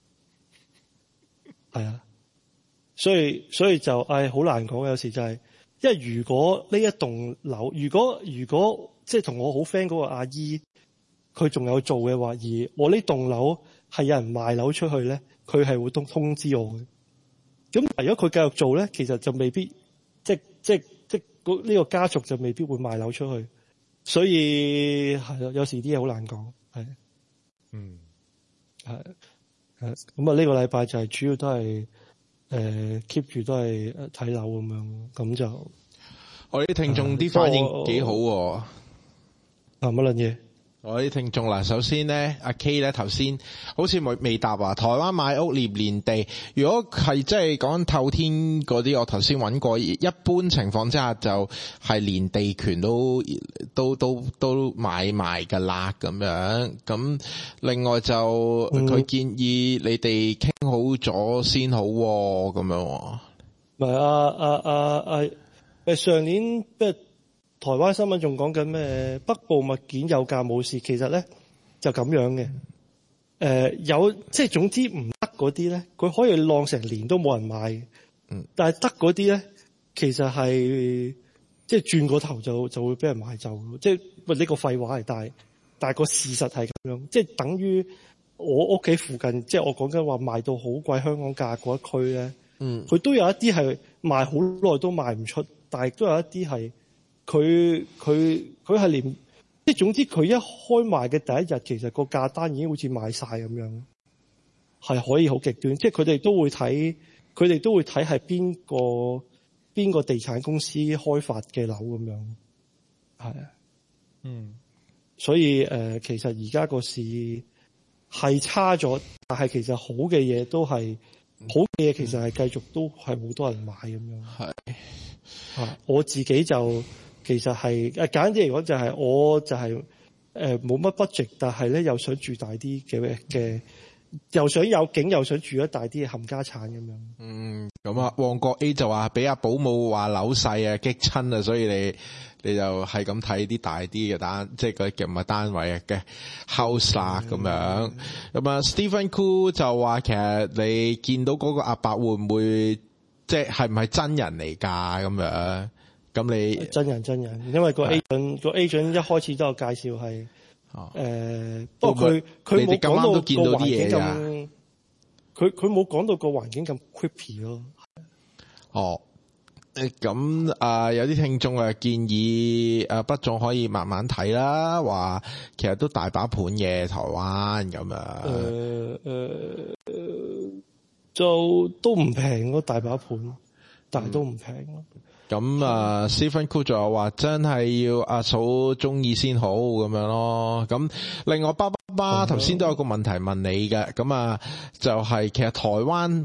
係啊，所以所以就唉好難講，有時就係、是，因為如果呢一棟樓，如果如果即係同我好 friend 嗰個阿姨，佢仲有做嘅話，而我呢棟樓係有人賣樓出去咧，佢係會通通知我嘅。咁如果佢繼續做咧，其實就未必即即。呢個家族就未必會賣樓出去，所以係咯，有時啲嘢好難講，係，嗯，係，係，咁啊呢個禮拜就係主要都係誒 keep 住都係睇樓咁樣，咁就我啲聽眾啲反應幾好喎， 啊乜撚嘢？ 我啲聽眾嗱，首先咧，阿 K 咧頭先好似未未答話，台灣買屋連連地，如果係即係講透天嗰啲，我頭先揾過，一般情況之下就係連地權都都都都買埋噶啦咁樣。咁另外就佢、嗯、建議你哋傾好咗先好咁樣。 唔係啊啊啊啊！誒上年即係。台灣新聞仲講緊咩？北部物件有價冇市，其實咧就咁樣嘅。誒、呃、有即係總之唔得嗰啲咧，佢可以晾成年都冇人買。嗯，但係得嗰啲咧，其實係即係轉個頭就就會俾人買走。即係喂呢個廢話係，但係但係個事實係咁樣，即係等於我屋企附近，即係我講緊話賣到好貴香港價嗰一區咧。嗯，佢都有一啲係賣好耐都賣唔出，但係都有一啲係。佢佢佢係連即係總之佢一開賣嘅第一日，其實個價單已經好似賣晒咁樣，係可以好極端。即係佢哋都會睇，佢哋都會睇係邊個邊個地產公司開發嘅樓咁樣，係啊，嗯，所以誒、呃，其實而家個市係差咗，但係其實好嘅嘢都係好嘅嘢，其實係繼續都係好多人買咁樣，係啊，我自己就。其實係誒簡單啲嚟講就係我就係誒冇乜 budget，但係咧又想住大啲嘅嘅，又想有景又想住得大啲嘅冚家產咁樣。嗯， 咁啊，旺角 A 就話俾阿保姆話樓細啊激親啊，所以你你就係咁睇啲大啲嘅單，即係嗰啲唔係單位嘅 house 啦咁樣。咁啊 Stephen Cool 就話其實你見到嗰個阿伯會唔會即係係唔係真人嚟㗎咁樣？咁你真人真人，因為個 agent 個 agent 一開始都有介紹係誒，不過佢佢冇講到個環境咁，佢佢冇講到個環境咁 creepy 咯。 哦，咁啊、呃，有啲聽眾啊建議誒，不仲可以慢慢睇啦，話其實都大把盤嘅台灣咁樣。誒、呃、誒、 呃，就都唔平咯，大把盤，但係都唔平咯。嗯咁啊 Stephen Cool 仲有話真係要阿嫂中意先好咁樣咯。咁另外巴巴巴頭先都有個問題問你嘅，咁啊就係其實台灣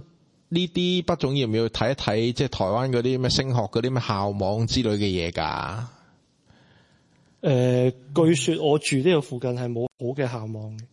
呢啲不總要唔要睇一睇，即係台灣嗰啲咩升學嗰啲咩校網之類嘅嘢㗎？ 誒、呃，據說我住呢個附近係冇好嘅校網嘅。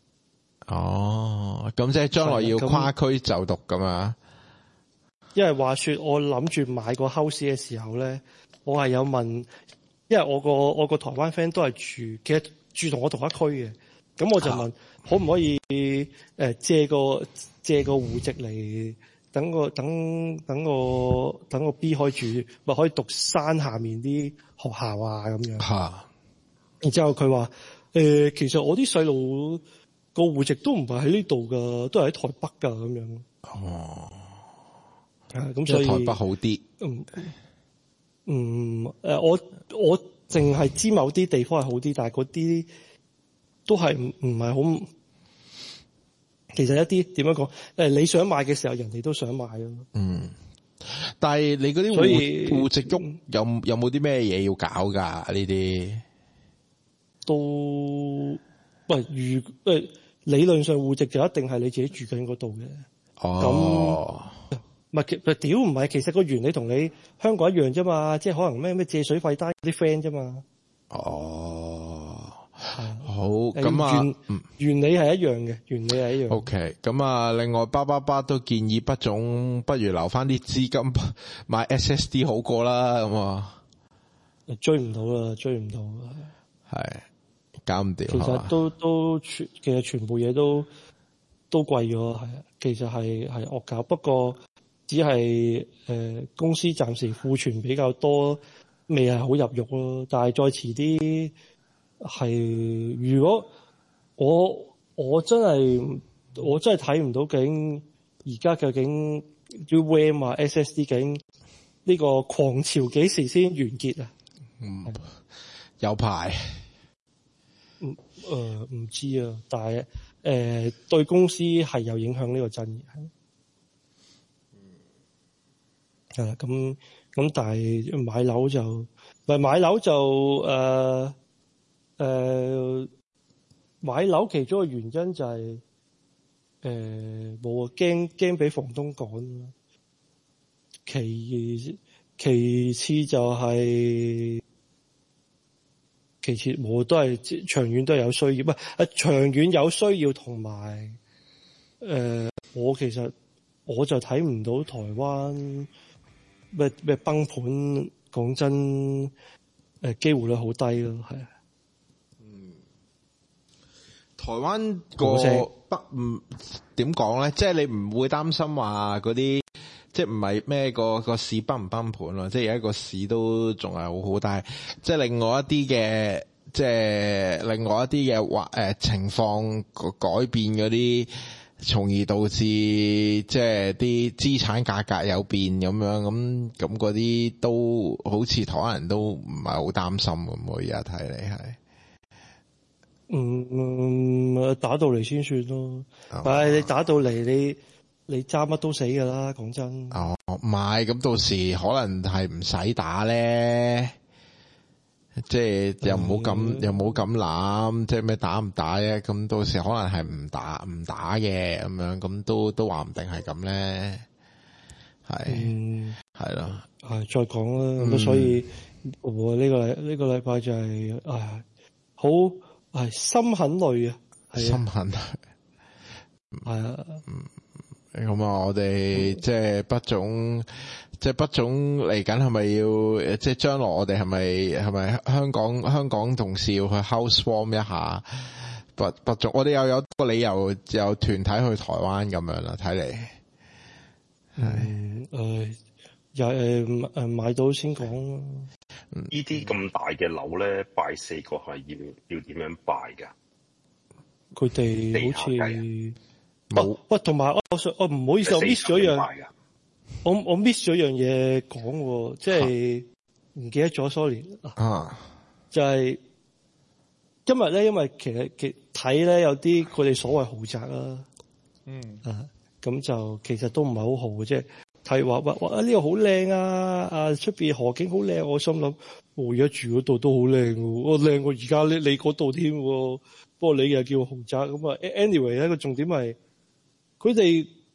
哦，咁即係將來要跨區就讀㗎嘛？ 因為話說我諗住買個 house 嘅時候咧，我係有問，因為我個我個台灣 friend 都係住，其實住同我同一區嘅，咁我就問、啊、可唔可以誒、呃、借個借個戶籍嚟等個等等個等個 B 可以住，咪可以讀山下面啲學校啊咁樣。嚇、啊！然之後佢話誒，其實我啲細路個戶籍都唔係喺呢度㗎，都係喺台北㗎咁樣。哦。啊，咁所以台北好啲。 嗯嗯，誒、呃，我我淨係知某啲地方係好啲，但係嗰啲都係唔唔係好。其實一啲點樣講？誒，你想買嘅時候，人哋都想買咯。嗯， 但係你嗰啲戶戶籍喐有有冇啲咩嘢要搞㗎？呢啲都喂，如誒理論上戶籍就一定係你自己住緊嗰度嘅。哦。唔係，其實屌唔係，其實個原理同你香港一樣啫嘛，即係可能咩咩借水費單啲 friend 啫嘛。哦， 好，咁啊， 原原理係一樣嘅，原理係一樣。 OK，咁啊，另外巴巴巴都建議不總不如留翻啲資金買 S S D 好過啦，咁啊， 追唔到啦，追唔到啦， 係搞唔掂。 其實都都全，其實全部嘢都都貴咗，係啊，其實係係惡搞，不過。只係誒、呃、公司暫時庫存比較多，未係好入肉咯。但係再遲啲係，如果我我真係我真係睇唔到究竟而家究竟啲 RAM 啊 S S D 究竟呢個狂潮幾時先完結啊？ 嗯，有排。 唔誒唔知啊，但係誒、呃、對公司係有影響呢個真嘅。係啦，咁咁但係買樓就唔係買樓就誒誒買樓其中一個原因就係誒冇啊，驚驚俾房東趕。其其次就係、是、其次我都係長遠都係有需要，唔係啊長遠有需要同埋誒我其實我就睇唔到台灣。咩咩崩盤？講真，誒、呃、機會率好低咯，係啊。 嗯，台灣個北唔點講咧？即係你唔會擔心話嗰啲，即係唔係咩個個市崩唔崩盤咯？即係而家個市都仲係好好，但係即係另外一啲嘅，即係另外一啲嘅或誒情況改變嗰啲。從而導致即係啲資產價格有變咁樣，咁咁嗰啲都好似台灣人都唔係好擔心咁。我而家睇嚟係， 嗯，打到嚟先算咯。但係、哦、你打到嚟，你你揸乜都死㗎啦。講真。 哦，唔係，咁到時可能係唔使打咧。即係又唔好咁，又唔好咁諗，即係咩打唔打咧？咁到時可能係唔打唔打嘅咁樣，咁都都話唔定係咁咧。係係咯， 係再講啦。咁、嗯、所以我呢、這個呢、這個禮拜就係、是、唉，好係心很累啊， 心很累。 係啊， 嗯，咁啊，我哋即係不總。即係不總嚟緊係咪要？即係將來我哋係咪係咪香港香港同事要去 housewarm 一下？不不總，我哋又有個理由有團體去台灣咁樣啦。睇嚟， 係誒又誒誒買到先講。 呢啲咁大嘅樓咧，拜四角係要要點樣拜㗎？ 佢哋好似冇不同埋我我唔好意思，我 miss 咗樣。我我 miss 咗樣嘢講，即係唔記得咗 sorry 啊，就係今日咧，因為其實其睇咧有啲佢哋所謂豪宅啦，嗯啊，咁就其實都唔係好豪嘅，即係睇話話哇呢個好靚啊，啊出邊河景好靚，我心諗我而家住嗰度都好靚，我靚過而家你你嗰度添，不過你又叫豪宅咁啊 anyway 咧個重點係佢哋。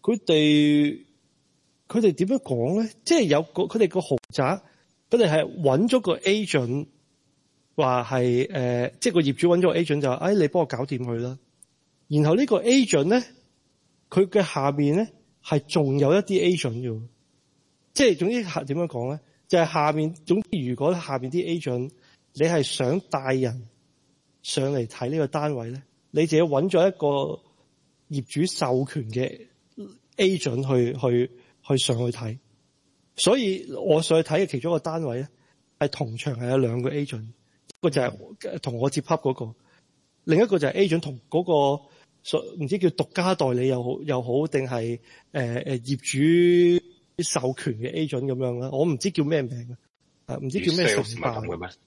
佢哋佢哋點樣講咧？即係有個佢哋個豪宅，佢哋係揾咗個 agent，話係誒，即係個業主揾咗個 agent 就話，哎，你幫我搞掂佢啦。然後呢個 agent 咧，佢嘅下面咧係仲有一啲 agent 嘅，即係總之係點樣講咧？就係、是、下面總之，如果下面啲 agent 你係想帶人上嚟睇呢個單位咧，你自己揾咗一個業主授權嘅 agent 去去去上去睇。所以我上去睇嘅其中一個單位咧，係同場係有兩個 agent， 一個就係同我接洽嗰個，另一個就係 agent 同嗰個唔知叫獨家代理又好又好，定係誒誒業主授權嘅 agent 咁樣啦。我唔知叫咩名啊，唔知叫咩承辦嘅咩？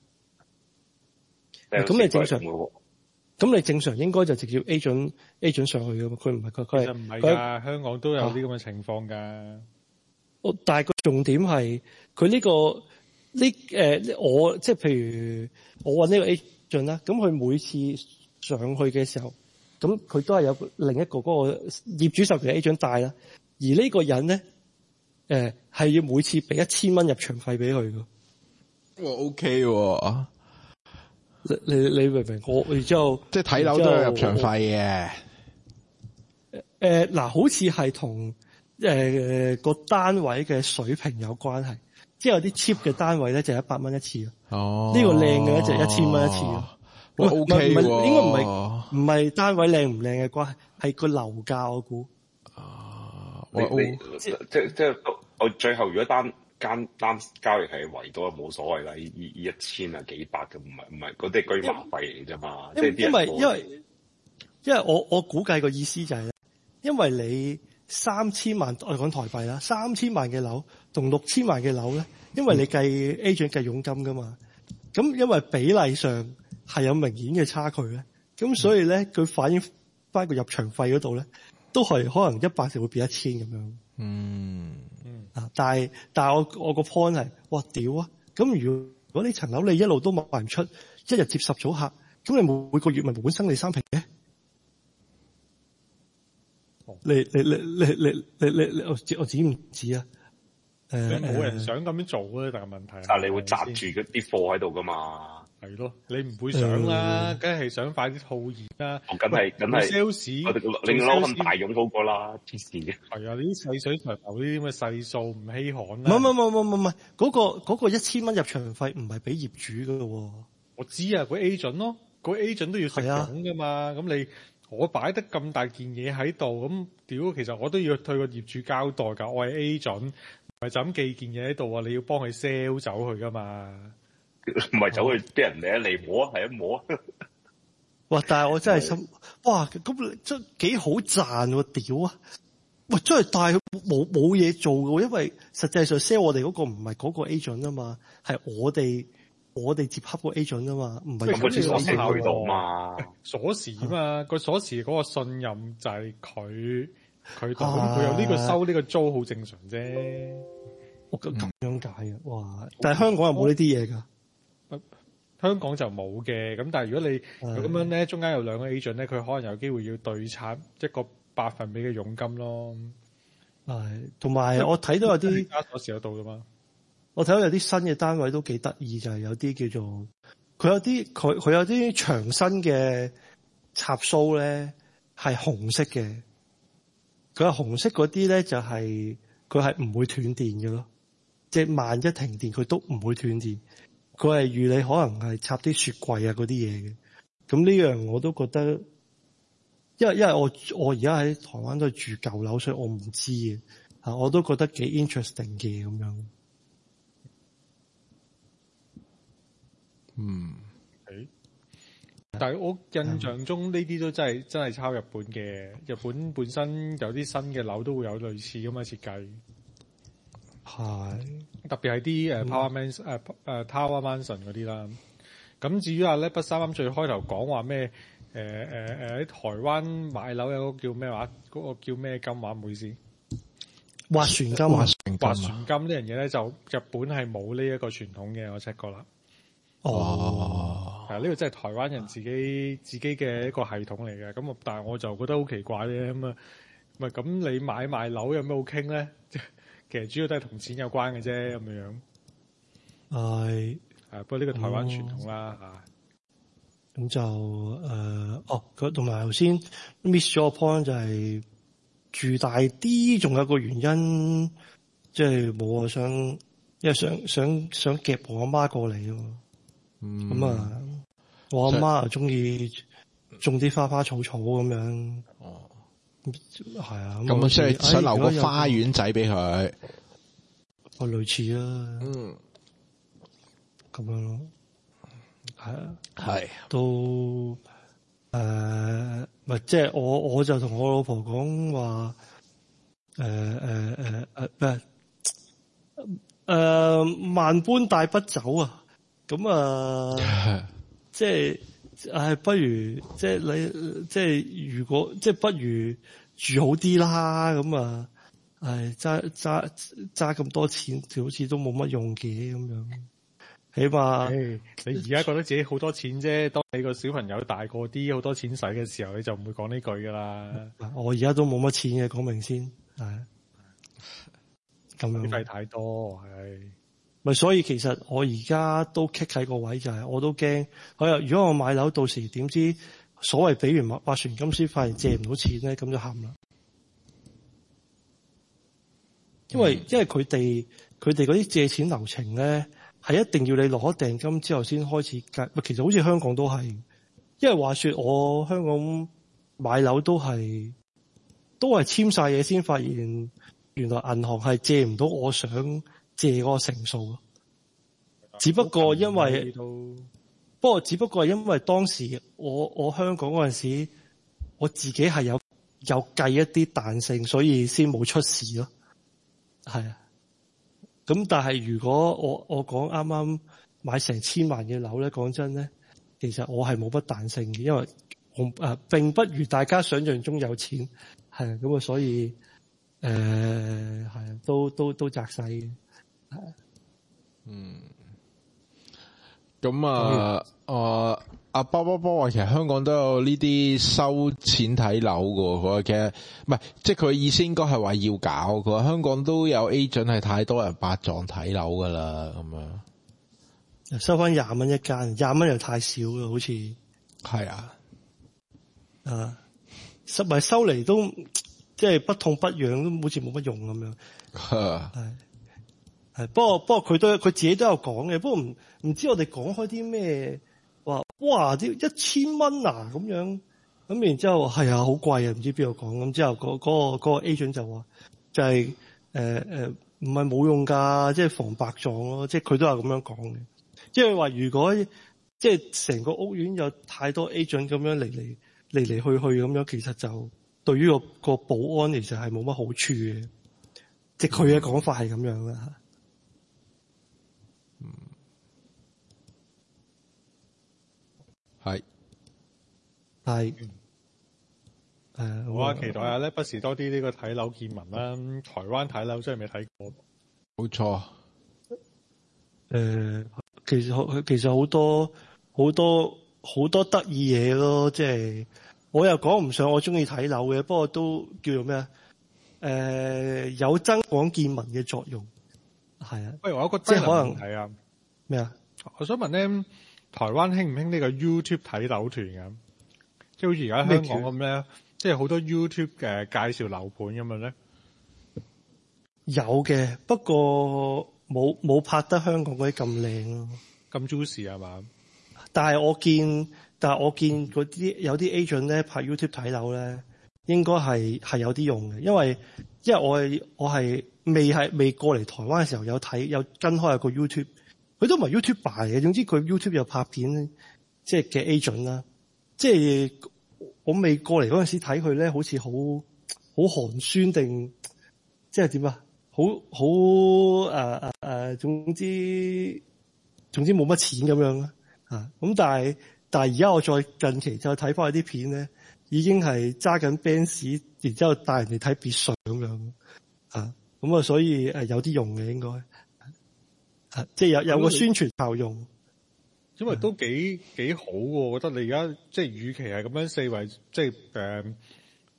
咁你正常，咁你正常應該就直接 agent agent 上去噶嘛？佢唔係佢佢係唔係㗎？香港都有啲咁嘅情況㗎。 我、啊、但係個重點係佢呢個呢誒、呃，我即係譬如我揾呢個 agent 啦，咁佢每次上去嘅時候，咁佢都係有另一個嗰個業主授權嘅 agent 帶啦。而呢個人咧，誒、呃、係要每次俾一千蚊入場費俾佢㗎。 哇 ，OK 喎！ 你你你明唔明？我然之後即係睇樓都有入場費嘅。 誒嗱、呃，好似係同誒個單位嘅水平有關係。即係有啲 cheap 嘅單位咧，就係一百蚊一次。哦，呢個靚嘅咧就係一千蚊一次。 哇 ，OK 喎， 應該唔係唔係單位靚唔靚嘅關係，係個樓價我估。 啊，你你即即即我最後如果單間單交易係圍到冇所謂啦，依依一千啊幾百嘅，唔係唔係嗰啲居麻費嚟啫嘛。即係啲人因為因為因為我我估計個意思就係、是、咧，因為你三千萬我講台幣啦，三千萬嘅樓同六千萬嘅樓咧，因為你計 agent 計佣金噶嘛，咁因為比例上係有明顯嘅差距咧，咁所以咧佢反映翻個入場費嗰度咧，都係可能一百就會變一千咁樣。嗯嗯啊，但係但係我我個 point 係，哇屌啊！咁如果如果呢層樓你一路都賣唔出，一日接十組客，咁你每每個月咪本生利三皮嘅？你你你你你你你你我我知唔知啊？誒， 冇人想咁樣做咧，但係問題。 但係你會揸住嗰啲貨喺度噶嘛？ 係咯，你唔會想啦，梗係、嗯、想快啲套現啦。 我梗係梗係 sales， 我哋另攞咁大佣好過啦，黐線嘅。係啊，呢啲細水長流呢啲咁嘅細數唔稀罕啦。 唔唔唔唔唔唔，嗰個嗰個一千蚊入場費唔係俾業主噶喎。 我知啊，嗰 agent 咯，嗰 agent 都要食佣噶嘛。咁、啊、你我擺得咁大件嘢喺度，咁屌，其實我都要對個業主交代噶。我係 agent，唔係就咁寄件嘢喺度啊，你要幫佢 sell 走佢噶嘛。 唔係走去俾人哋嚟摸，係一摸。 哇！但係我真係心，哇！咁真幾好賺喎，屌啊！喂，真係但係冇冇嘢做嘅，因為實際上 sell 我哋嗰個唔係嗰個 agent 啊嘛，係我哋我哋接洽個 agent 啊嘛，唔係咁鎖匙去到嘛？ 鎖匙啊嘛，個鎖匙嗰個信任就係佢佢度，咁佢有呢個收呢個租好正常啫。 我咁樣解嘅，哇！但係香港有冇呢啲嘢㗎？ 香港就冇嘅，咁但係如果你咁樣咧，中間有兩個 agent 咧，佢可能有機會要對拆一個百分比嘅佣金咯。 係，同埋我睇到有啲加鎖匙有到噶嘛。 我睇到有啲新嘅單位都幾得意，就係、是、有啲叫做佢有啲佢佢有啲牆身嘅插蘇咧係紅色嘅，佢係紅色嗰啲咧就係佢係唔會斷電嘅咯，即係萬一停電佢都唔會斷電。佢係預你可能係插啲雪櫃啊嗰啲嘢嘅，咁呢樣我都覺得，因為因為我我而家喺台灣都係住舊樓，所以我唔知嘅，嚇我都覺得幾 interesting 嘅咁樣。 嗯， 誒，但係我印象中呢啲都真係真係抄日本嘅，日本本身有啲新嘅樓都會有類似咁嘅設計。係，特別係啲誒 Power Man 誒、嗯、誒、uh, Tower Mansion 嗰啲啦。咁至於阿 Leopard 三啱最開頭講話咩誒誒誒喺台灣買樓有個叫咩話？嗰、嗰個叫咩金話？唔好意思， 划船金， 划船金，划船金呢樣嘢咧就日本係冇呢一個傳統嘅，我 check 過啦。哦，係啊，呢個真係台灣人自己自己嘅一個系統嚟嘅。咁但係我就覺得好奇怪咧咁啊。 唔係咁，你買賣樓有咩好傾咧？其實主要都係同錢有關嘅啫，咁樣樣。 係係，不過呢個台灣傳統啦嚇。 咁、嗯、就誒、呃，哦，佢同埋頭先 miss 咗個 point 就係住大啲，仲有個原因，即係冇啊，想因為想想想夾我阿媽過嚟啊嘛。咁、嗯、啊，我阿媽又中意種啲花花草草咁樣。哦，係啊。 咁即係想留個花園仔俾佢。 我類似啦。嗯。咁樣咯。係啊。係。都誒，唔係即係我我就同我老婆講話，誒誒誒誒咩？誒萬般帶不走啊！咁啊，即係，唉，不如即係你，即係如果即係不如住好啲啦。咁啊，唉，揸揸揸咁多錢，好似都冇乜用嘅咁樣。起碼你而家覺得自己好多錢啫，當你個小朋友大個啲，好多錢使嘅時候，你就唔會講呢句噶啦。 我而家都冇乜錢嘅，講明先係。咁樣費太多係。 咪所以其實我而家都棘喺個位就係、是，我都驚。係啊，如果我買樓到時點知所謂俾完斡旋金先發現借唔到錢咧，咁就喊啦。因為、嗯、因為佢哋佢哋嗰啲借錢流程咧，係一定要你攞咗訂金之後先開始計。其實好似香港都係，因為話說我香港買樓都係都係簽晒嘢先發現，原來銀行係借唔到我想借嗰個成數，只不過因為，不過只不過係因為當時我我香港嗰陣時，我自己係有有計一啲彈性，所以先冇出事咯。係啊，咁但係如果我我講啱啱買成千萬嘅樓咧，講真咧，其實我係冇乜彈性嘅，因為我誒、呃、並不如大家想象中有錢，係啊，咁啊，所以誒係啊，都都都窄細嘅。 嗯，咁啊，啊阿波波波話，其實香港都有呢啲收錢睇樓嘅，佢話其實唔係，即係佢意思應該係話要搞，佢話香港都有 agent 係太多人白撞睇樓噶啦，咁樣收翻廿蚊一間，廿蚊又太少啦，好似係啊， 啊，收埋收嚟都即係不痛不癢，都好似冇乜用咁樣，係。係，不過不過佢都佢自己都有講嘅，不過唔唔知我哋講開啲咩，話哇啲一千蚊啊咁樣，咁然之後係啊好貴啊，唔知邊度講，咁之後嗰嗰個嗰個 agent 就話就係誒誒唔係冇用㗎，即係防白撞咯，即係佢都係咁樣講嘅，即係話如果即係成個屋苑有太多 agent 咁樣嚟嚟嚟嚟去去咁樣，其實就對於個個保安其實係冇乜好處嘅，即係佢嘅講法係咁樣啦。 嗯，係係誒， 我啊期待下咧，不時多啲呢個睇樓見聞啦。台灣睇樓真係未睇過， 冇錯。 誒、呃，其實其實好多好多好多得意嘢咯，即係我又講唔上我中意睇樓嘅，不過都叫做咩啊？誒、呃，有增廣見聞嘅作用。係啊， 喂，我有個即係可能係啊咩啊？ 我想問咧，台灣興唔興呢個 YouTube 睇樓團㗎？即係好似而家香港咁咧，即係好多 YouTube 嘅介紹樓盤咁樣咧。 有嘅，不過冇冇拍得香港嗰啲咁靚咯， 咁 juicy 係嘛？ 但係我見，但係我見嗰啲有啲 agent 咧拍 YouTube 睇樓咧，應該係係有啲用嘅，因為因為我係我係。未係未過嚟台灣嘅時候有睇有跟開有個 YouTube，佢都唔係 YouTuber 嘅，總之佢 YouTube 有拍片，即係嘅 agent 啦。即係我未過嚟嗰陣時睇佢咧，好似好好寒酸定即係點啊？好好誒誒誒，總之總之冇乜錢咁樣啦啊！咁但係但係而家我再近期再睇翻佢啲片咧，已經係揸緊 Benz，然之後帶人哋睇別墅咁樣啊！咁啊，所以誒有啲用嘅應該，啊，即係有有個宣傳效用， 因為都幾幾好喎。我覺得你而家即係與其係咁樣四圍，即係誒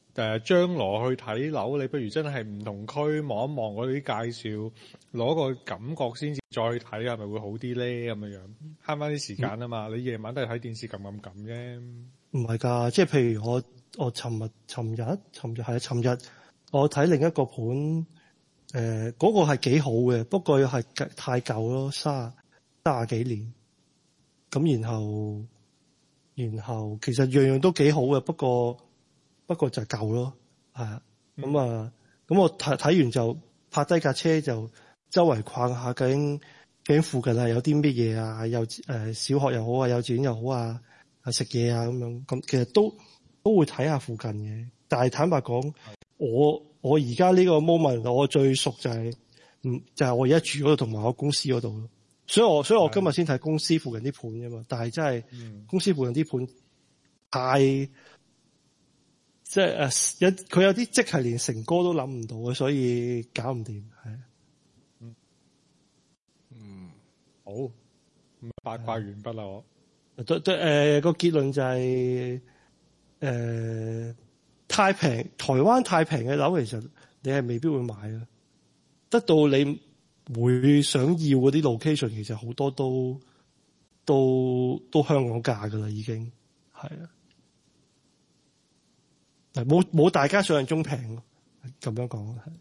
誒將來去睇樓，你不如真係唔同區望一望嗰啲介紹，攞個感覺先至再去睇，係咪會好啲咧？咁樣樣慳翻啲時間啊嘛！嗯、你夜晚都係睇電視撳撳撳啫。唔係㗎，即係譬如我我尋日尋日尋日係啊尋日我睇另一個盤，誒、呃、嗰、嗰個係幾好嘅，不過係太舊咯，卅卅幾年。咁然後然後其實樣樣都幾好嘅，不過。不過就舊咯，係啊，咁、嗯、啊，咁我睇睇完就泊低架車就周圍逛下，究竟究竟附近係有啲乜嘢啊？幼誒、呃、小學又好啊，幼稚園又好啊，食嘢啊咁樣，咁其實都都會睇下附近嘅。但係坦白講，我我而家呢個 moment 我最熟就係、是，嗯，就係、是、我而家住嗰度同埋我公司嗰度咯。所以我所以我今日先睇公司附近啲盤啫嘛。但係真係、嗯、公司附近啲盤太。即係誒，有佢有啲即係連成哥都諗唔到嘅，所以搞唔掂係。嗯，嗯，好，咁八卦完畢啦，我。對對誒，個結論就係、是、誒、呃、太平，台灣太平嘅樓其實你係未必會買啊。得到你會想要嗰啲 location，其實好多都都都香港價噶啦，已經係啊。冇冇大家想象中平，咁樣講係。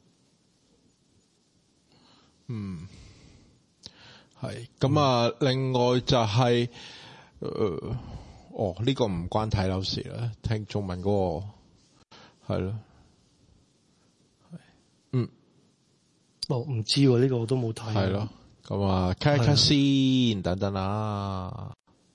嗯，係咁啊！另外就係、是，誒、呃，哦，呢、這個唔關睇樓事啦，聽中文嗰、那個係咯，係，嗯，哦，唔知喎，呢、這個我都冇睇。係咯，咁啊，卡卡先等等啊。